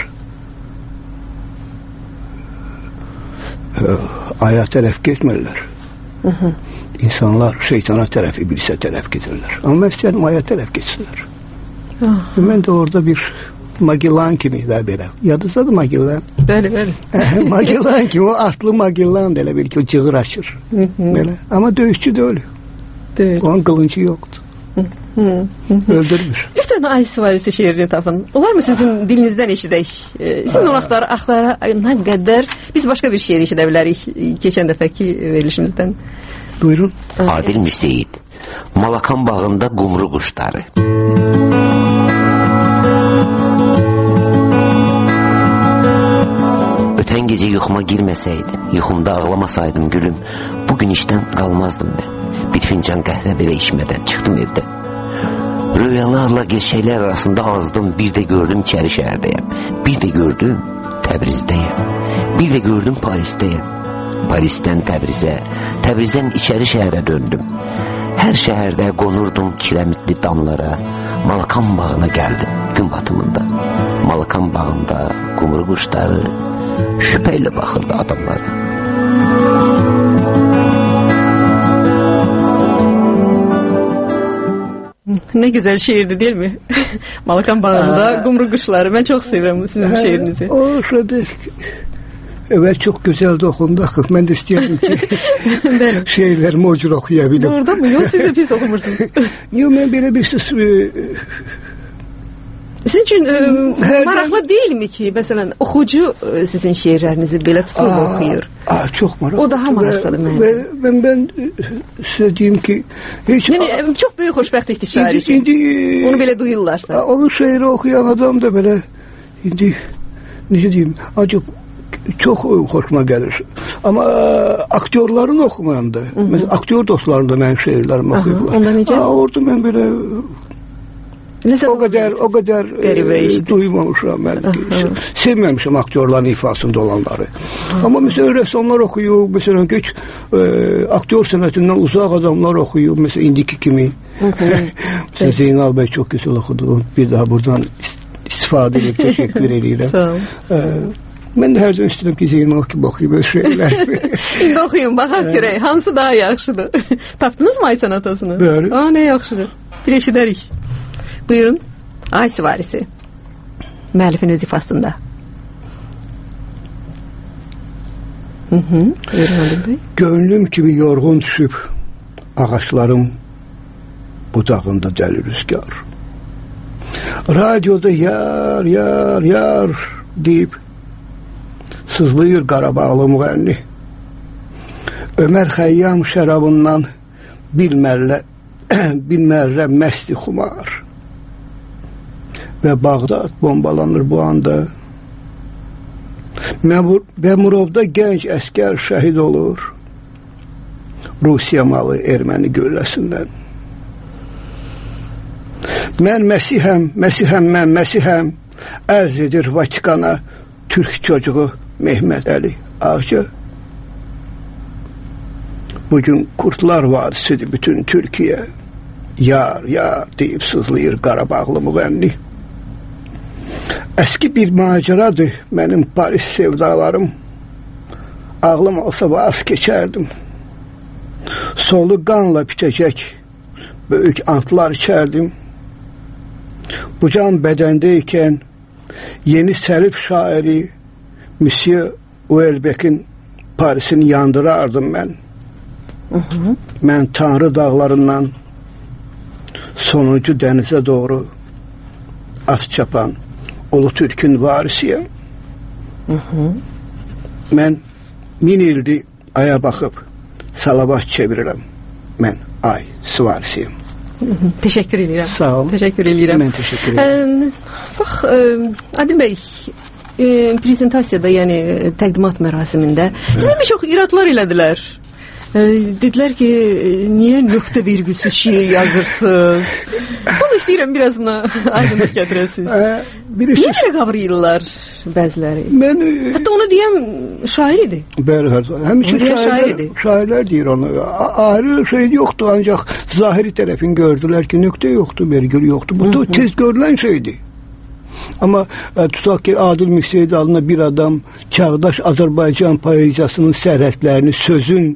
aya tərəf getmirlər. İnsanlar şeytana tərəf, iblisə tərəf gedirlər. Amma mən istəyirəm aya tərəf getsinlər. Mən də orada bir Magellan kimi də belə. Yadınızdadır Magellan? Bəli. Magellan kimi, o atlı Magellan elə bir ki, o cığır açır. Belə. Amma döyüşçü də ölür. Onun qılıncı yoxdur. Öldürmür. Bir tane ay süvarisi şeirini tapın. Olar mı sizin dilinizdən eşidək? Sizin onu axtarana qədər biz başqa bir şeir eşidə bilərik keçən dəfəki verilişimizdən. Buyurun. Adil Mirsiyid. Malakan bağında qumru quşları. Ötən gecə yuxuma girməsəydim, yuxumda ağlamasaydım gülüm, bugün işdən qalmazdım mən. Bir fincan qəhvə belə içmədən çıxdım evdən. Rüyalarla gerçəklər arasında azdım, bir də gördüm İçəri şəhərdəyəm. Bir də gördüm Təbrizdəyəm. Bir də gördüm Parisdəyəm. Parisdən Təbrizə, Təbrizdən İçəri şəhərə döndüm. Hər şəhərdə qonurdum kirəmitli damlara. Malakan bağına gəldim gün batımında. Malakan bağında qumru quşları şübhə ilə baxırdı adamlara. Ne güzel şiirdi değil mi? Malakan bağında qumru quşları. Ben çok seviyorum sizin şiirinizi. O şurada evet çok güzel de okundu. Ben de istedim ki şiirlerimi o cür okuyabilirim. Doğrudan mı? Yok siz de pis okumursunuz. Yok ben böyle bir ses... Sizin için maraqlı değil mi ki mesela oxucu sizin şiirlerinizi belə tutub oxuyur? Çok maraqlı. O daha maraqlıdır mənim. Ve ben size diyeyim ki hiç... Yani çok büyük xoşbəxtlikdir şair için. Onu belə duyurlarsa. Onun şiiri okuyan adam da böyle indi necə deyim acaba çok hoşuma gelir. Ama aktörlerin okumayanda mesela aktör dostlarında ben şiirlerimi okuyurlar. Onda necə? Orada ben böyle o kadar duymamışım ben. Sevmemişim aktörlerin ifasında olanları. Ama mesela ressamlar okuyor, mesela geç aktör sanatından uzak adamlar okuyor. Mesela indiki kimi. Mesela Zeynal Bey çok güzel okudu. Bir daha buradan istifade edip teşekkür ederim. Sağ ol. Ben de her zaman istedim ki Zeynal gibi okuyayım böyle şeyler. Şimdi okuyun bakaq görək. Hansı daha yaxşıdır? Tapdınız mı Ay Sanatasını? Bəli. Aa, ne yaxşıdır. Bir eşidərik. Buyurun. Ay Süvarisi. Müəllifin öz ifasında. Buyurun Adil Bey. Gönlüm kimi yorğun düşüb ağaçlarım budağında dəli rüzgar. Radyoda yar yar yar deyib sızlayır Qarabağlı müğənni. Ömər Xəyyam şərabından bilmərlə məsti xumar. Və Bağdad bombalanır bu anda. Məmurovda gənc əskər şəhid olur. Rusiya malı erməni gölləsindən. Mən Məsihəm, ərz edir Vatikana Türk çocuğu Mehmet Ali Ağca. Bugün Kurtlar Vadisidir bütün Türkiye. Yar yar deyib sızlayır Qarabağlı müğənni. Eski bir maceradır benim Paris sevdalarım. Ağlım olsa vaz geçerdim. Solu qanla bitəcək böyük antlar içərdim. Bu can bədəndəykən yeni səlif şairi Monsieur Houellebecq'in Parisini yandırardım mən. Mən Tanrı dağlarından sonuncu dənizə doğru at çapan Ulu Türk'ün varisiyəm. Mən 1000 ildir aya baxıb salavat çevirirəm. Mən Ay Süvarisiyəm. Teşekkür ederim. Sağ olun. Teşekkür ederim. Ben teşekkür ederim. Bax, Adil Bey, prezentasiyada, yəni təqdimat mərasimində sizə bir çox iradlar elədilər. Dedilər ki, niye nöqtə virgülsüz şiir yazırsınız? Bunu istəyirəm biraz buna aydınlıq gətirəsiniz. Niye belə qavrayırlar bəziləri? Hatta onu deyəm şair idi. Bəli, həmişə şairlər deyir onu. Ayrı şey yoktu, ancaq zahiri tərəfin gördülər ki, nöqtə yoktu, vergül yoktu. Bu tez görülən şeydi. Ama tutaq ki Adil Müfseyid adına bir adam çağdaş Azərbaycan poeziyasının sərhədlərini sözün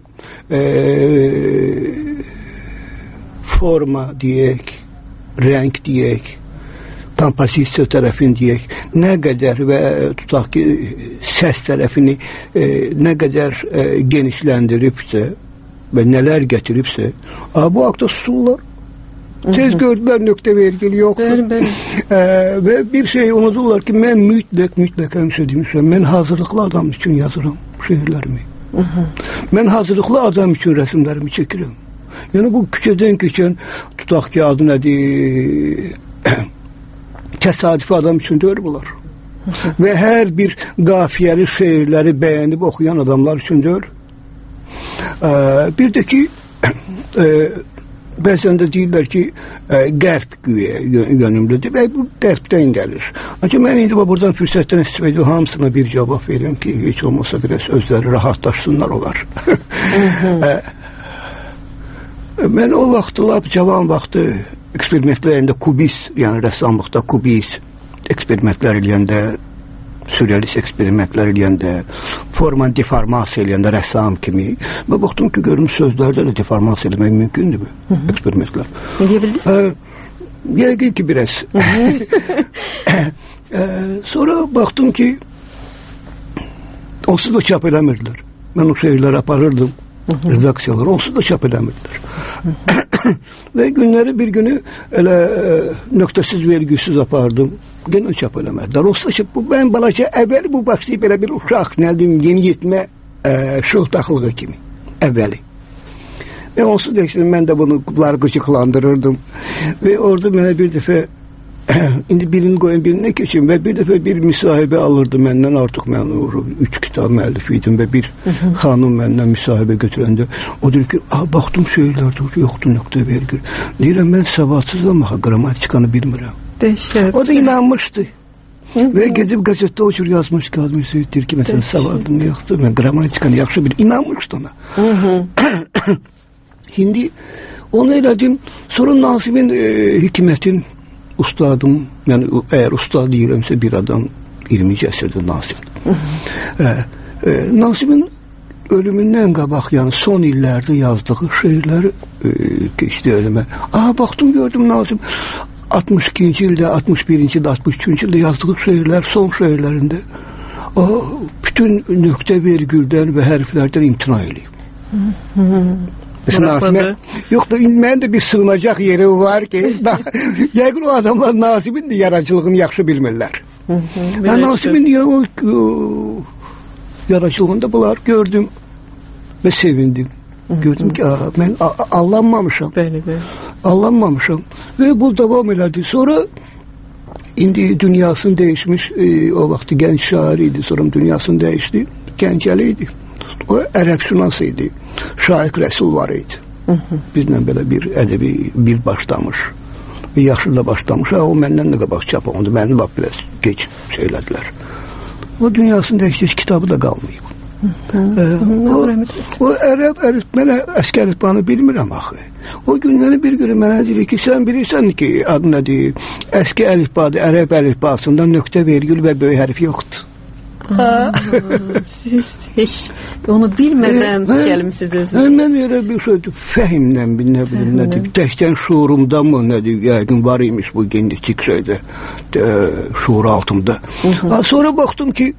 forma deyək, renk deyək, kompozisiya tərəfini deyək, nə qədər və tutaq ki səs tərəfini nə qədər genişləndiribsə və nələr gətiribsə, bu haqda susurlar. Tez gördülər nöqtə vergil yoktur. Ve bir şey unudurlar ki mən mütləq həmişə demişəm, mən hazırlıklı adam üçün yazıram şiirlərimi. Mən hazırlıklı adam üçün rəsmlərimi çəkirəm. Yəni bu küçədən keçən tutaq ki adı nədir təsadüfi adam üçün deyil bunlar. Və hər bir qafiyəli şeirləri bəyənib oxuyan adamlar üçün deyil. Bir də ki bəzən də deyirlər ki, qərb güya yönümlüdür və bu qərbdən gəlir. Ancaq mən indi buradan fürsətdən istifadə edib hamısına bir cavab verirəm ki, heç olmasa biraz özləri rahatlaşsınlar olar. Mən o vaxt, cavan vaxtı eksperimentlərində kubist, yəni rəssamlıqda kubist eksperimentlər eləyəndə, sürrealist eksperimentlər eləyəndə, forma deformasiya eləyəndə rəssam kimi, və baxdım ki, görüm sözlərdə də deformasiya eləmək mümkündür bu eksperimentlər. Ne diyebildiniz? Yəqin ki, biraz. Sonra baxdım ki, onsuz da çap eləmirdilər. Mən o şeyləri aparırdım. Redaksiyalar onsuz da çap eləmirdilər. Və günləri bir günü elə nöqtəsiz vergüsüz apardım. Gene çap eləmədilər. Onsuz da ki, mən balaca əvvəli bu başlayıb belə bir uşaq, yeni yetmə şıltaqlığı kimi. Əvvəli. Ve onsuz da işte mən də bunu qıcıqlandırırdım. Ve orada mənə bir dəfə indi birini qoyun birine keçim ve bir dəfə bir müsahibə alırdı məndən, artıq mən 3 kitab müəllifiydim və bir xanım məndən müsahibə götürəndə o deyir ki, baxdım şeylərdə yoxdur nöqtə vergül. Deyirəm, mən savadsızam, qrammatikanı bilmirəm. Dəhşət. O da inanmışdı. Ve gedib qəzetdə o cür yazmış ki, deyir ki, məsələn, savadım yoxdur, mən qrammatikanı yaxşı bilir. İnanmışdı ona. Şimdi onu elədim. Sonra Nasimin hikmətin ustadım, yani eğer ustad deyirəmsə bir adam 20-ci əsrdə Nasim. Nasimin ölümündən qabaq, yəni son illərdə yazdığı şeyləri keçdi önümə. Baxdım, gördüm Nasim 62-ci ildə, 61-ci ildə, 63-cü ildə yazdığı şeylər, son şeylərində o bütün nöqtə vergüldən və hərflərdən imtina eləyib. Yoxdur, mənim də bir sığınacaq yeri var ki, yəqin o adamlar Nasimin də yaradıcılığını yaxşı bilmirlər. Nasimin yaradıcılığında bunlar gördüm və sevindim. Gördüm ki, mən allanmamışam. Allanmamışam. Və bu davam elədi. Sonra indi dünyasını dəyişmiş, o vaxtı gənc şair idi, sonra dünyasını dəyişdi, Gəncəli idi. O ərəbşünas idi. Şaiq Rəsul var idi. Bizlə belə bir ədəbi bir başlamış. Yaxşı da başlamış. O məndən də qabaq çap olundu. Məni lap biraz geç söylədilər. O dünyasında heç kitabı da qalmayıb. O ərəb mənə əski əlifbanı bilmirəm axı. O günləri bir günü mənə deyir ki, sən bilirsən ki, adı nədir? Əski əlifbadır, ərəb əlifbasında nöqtə vergül və böyük hərf yoxdur. Siz hiç onu bilmeden gelmişsiniz. Mən elə bir şeydir, fəhimlə, nə bilim, nədir, təkdən şuurumda mı, nədir, yəqin var imiş bu genetik şeydə, şuur altımda. Sonra baxdım ki,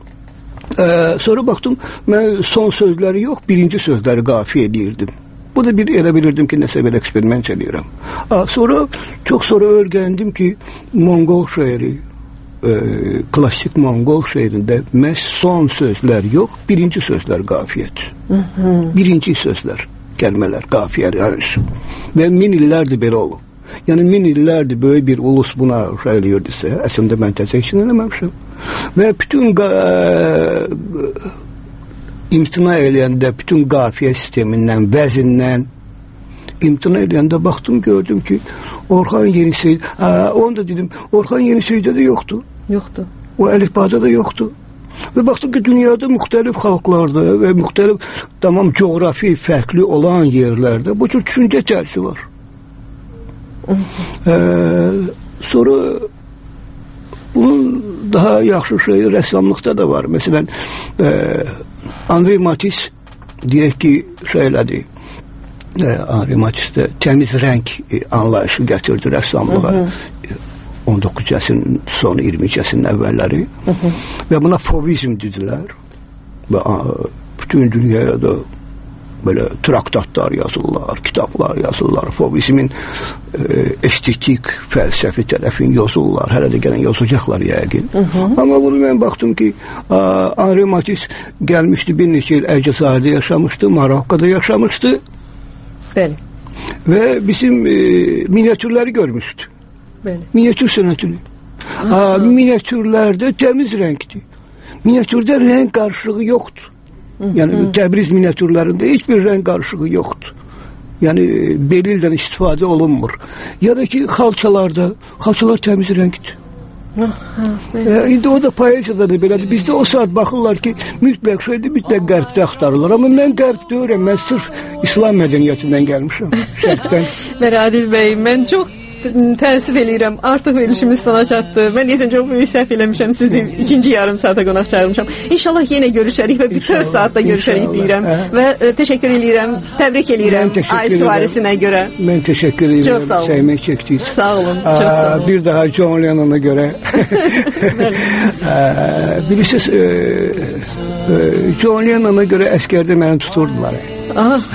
mən son sözləri yox, birinci sözləri qafiyə edirdim. Bu da bir elə bilirdim ki, nəsə belə eksperiment edirəm. Sonra, çox sonra öyrəndim ki, Mongol şeiri, klasik Mongol şeirində məhz son sözlər yox, birinci sözlər qafiyyət. Birinci sözlər, kəlmələr, qafiyələr. Və 1000 illərdir belə olub. Yəni 1000 illərdir böyük bir ulus buna eləyirdisə, əslində mən təzə üçün eləməmişəm. Və bütün imtina eləyəndə, bütün qafiyə sistemindən, vəzindən imtina eləyəndə baxdım, gördüm ki, Orxan Yenisey, onu da dedim, Orxan Yeniseydə də yoxdur. Yoxdur. O əlifbada da yoxdur. Və baxdım ki, dünyada müxtəlif xalqlarda və müxtəlif tamam coğrafi fərqli olan yerlərdə bu cür düşüncə tərsi var. Sonra bunun daha yaxşı şeyi rəssamlıqda da var. Məsələn, Henri Matisse deyək ki, şeylədi, Henri Matisse təmiz rəng anlayışı gətirdi rəssamlığa. 19-cu əsrin sonu, 20-ci əsrin əvvəlləri və buna fovizm dedilər və bütün dünyaya da böyle traktatlar yazırlar, kitaplar yazırlar, fovizmin estetik fəlsəfi tərəfini yazırlar, hələ də gələn yazacaqlar yəqin. Amma bunu mən baxdım ki, Henri Matisse gəlmişdi, bir neçə il Əlcəzairdə yaşamışdı, Marokko'da yaşamışdı. Bəli. Və bizim miniatürləri görmüşdü. Bəli. Miniatür sənətini. Miniatürlərdə təmiz rəngdir. Miniatürdə rəng qarşılığı yoxdur. Yəni Təbriz miniatürlərində heç bir rəng qarşılığı yoxdur. Yəni belildən istifadə olunmur. Ya da ki xalçalar təmiz rəngdir. İndi o da poeziyada da belədir. Bizdə o saat baxırlar ki, mütləq qərbdə axtarırlar. Amma mən qərb deyirəm, mən sırf İslam mədəniyyətindən gəlmişəm. Şərqdən. Adil bəy, mən çox təəssüf eləyirəm. Artıq verilişimiz sona çatdı. Mən deyəsən çox böyük səhv eləmişəm. Sizi ikinci yarım saata qonaq çağırmışam. İnşallah yenə görüşərik və bütöv saatda görüşərik deyirəm. Və təşəkkür eləyirəm, təbrik eləyirəm ay süvarisinə görə. Mən təşəkkür eləyirəm. Çox sağ olun. Səhmək çəkdiniz. Sağ olun. Çox sağ olun. Bir daha John Lennon'a görə. Bilirsiniz, John Lennon'a görə əskərdə məni tuturdular.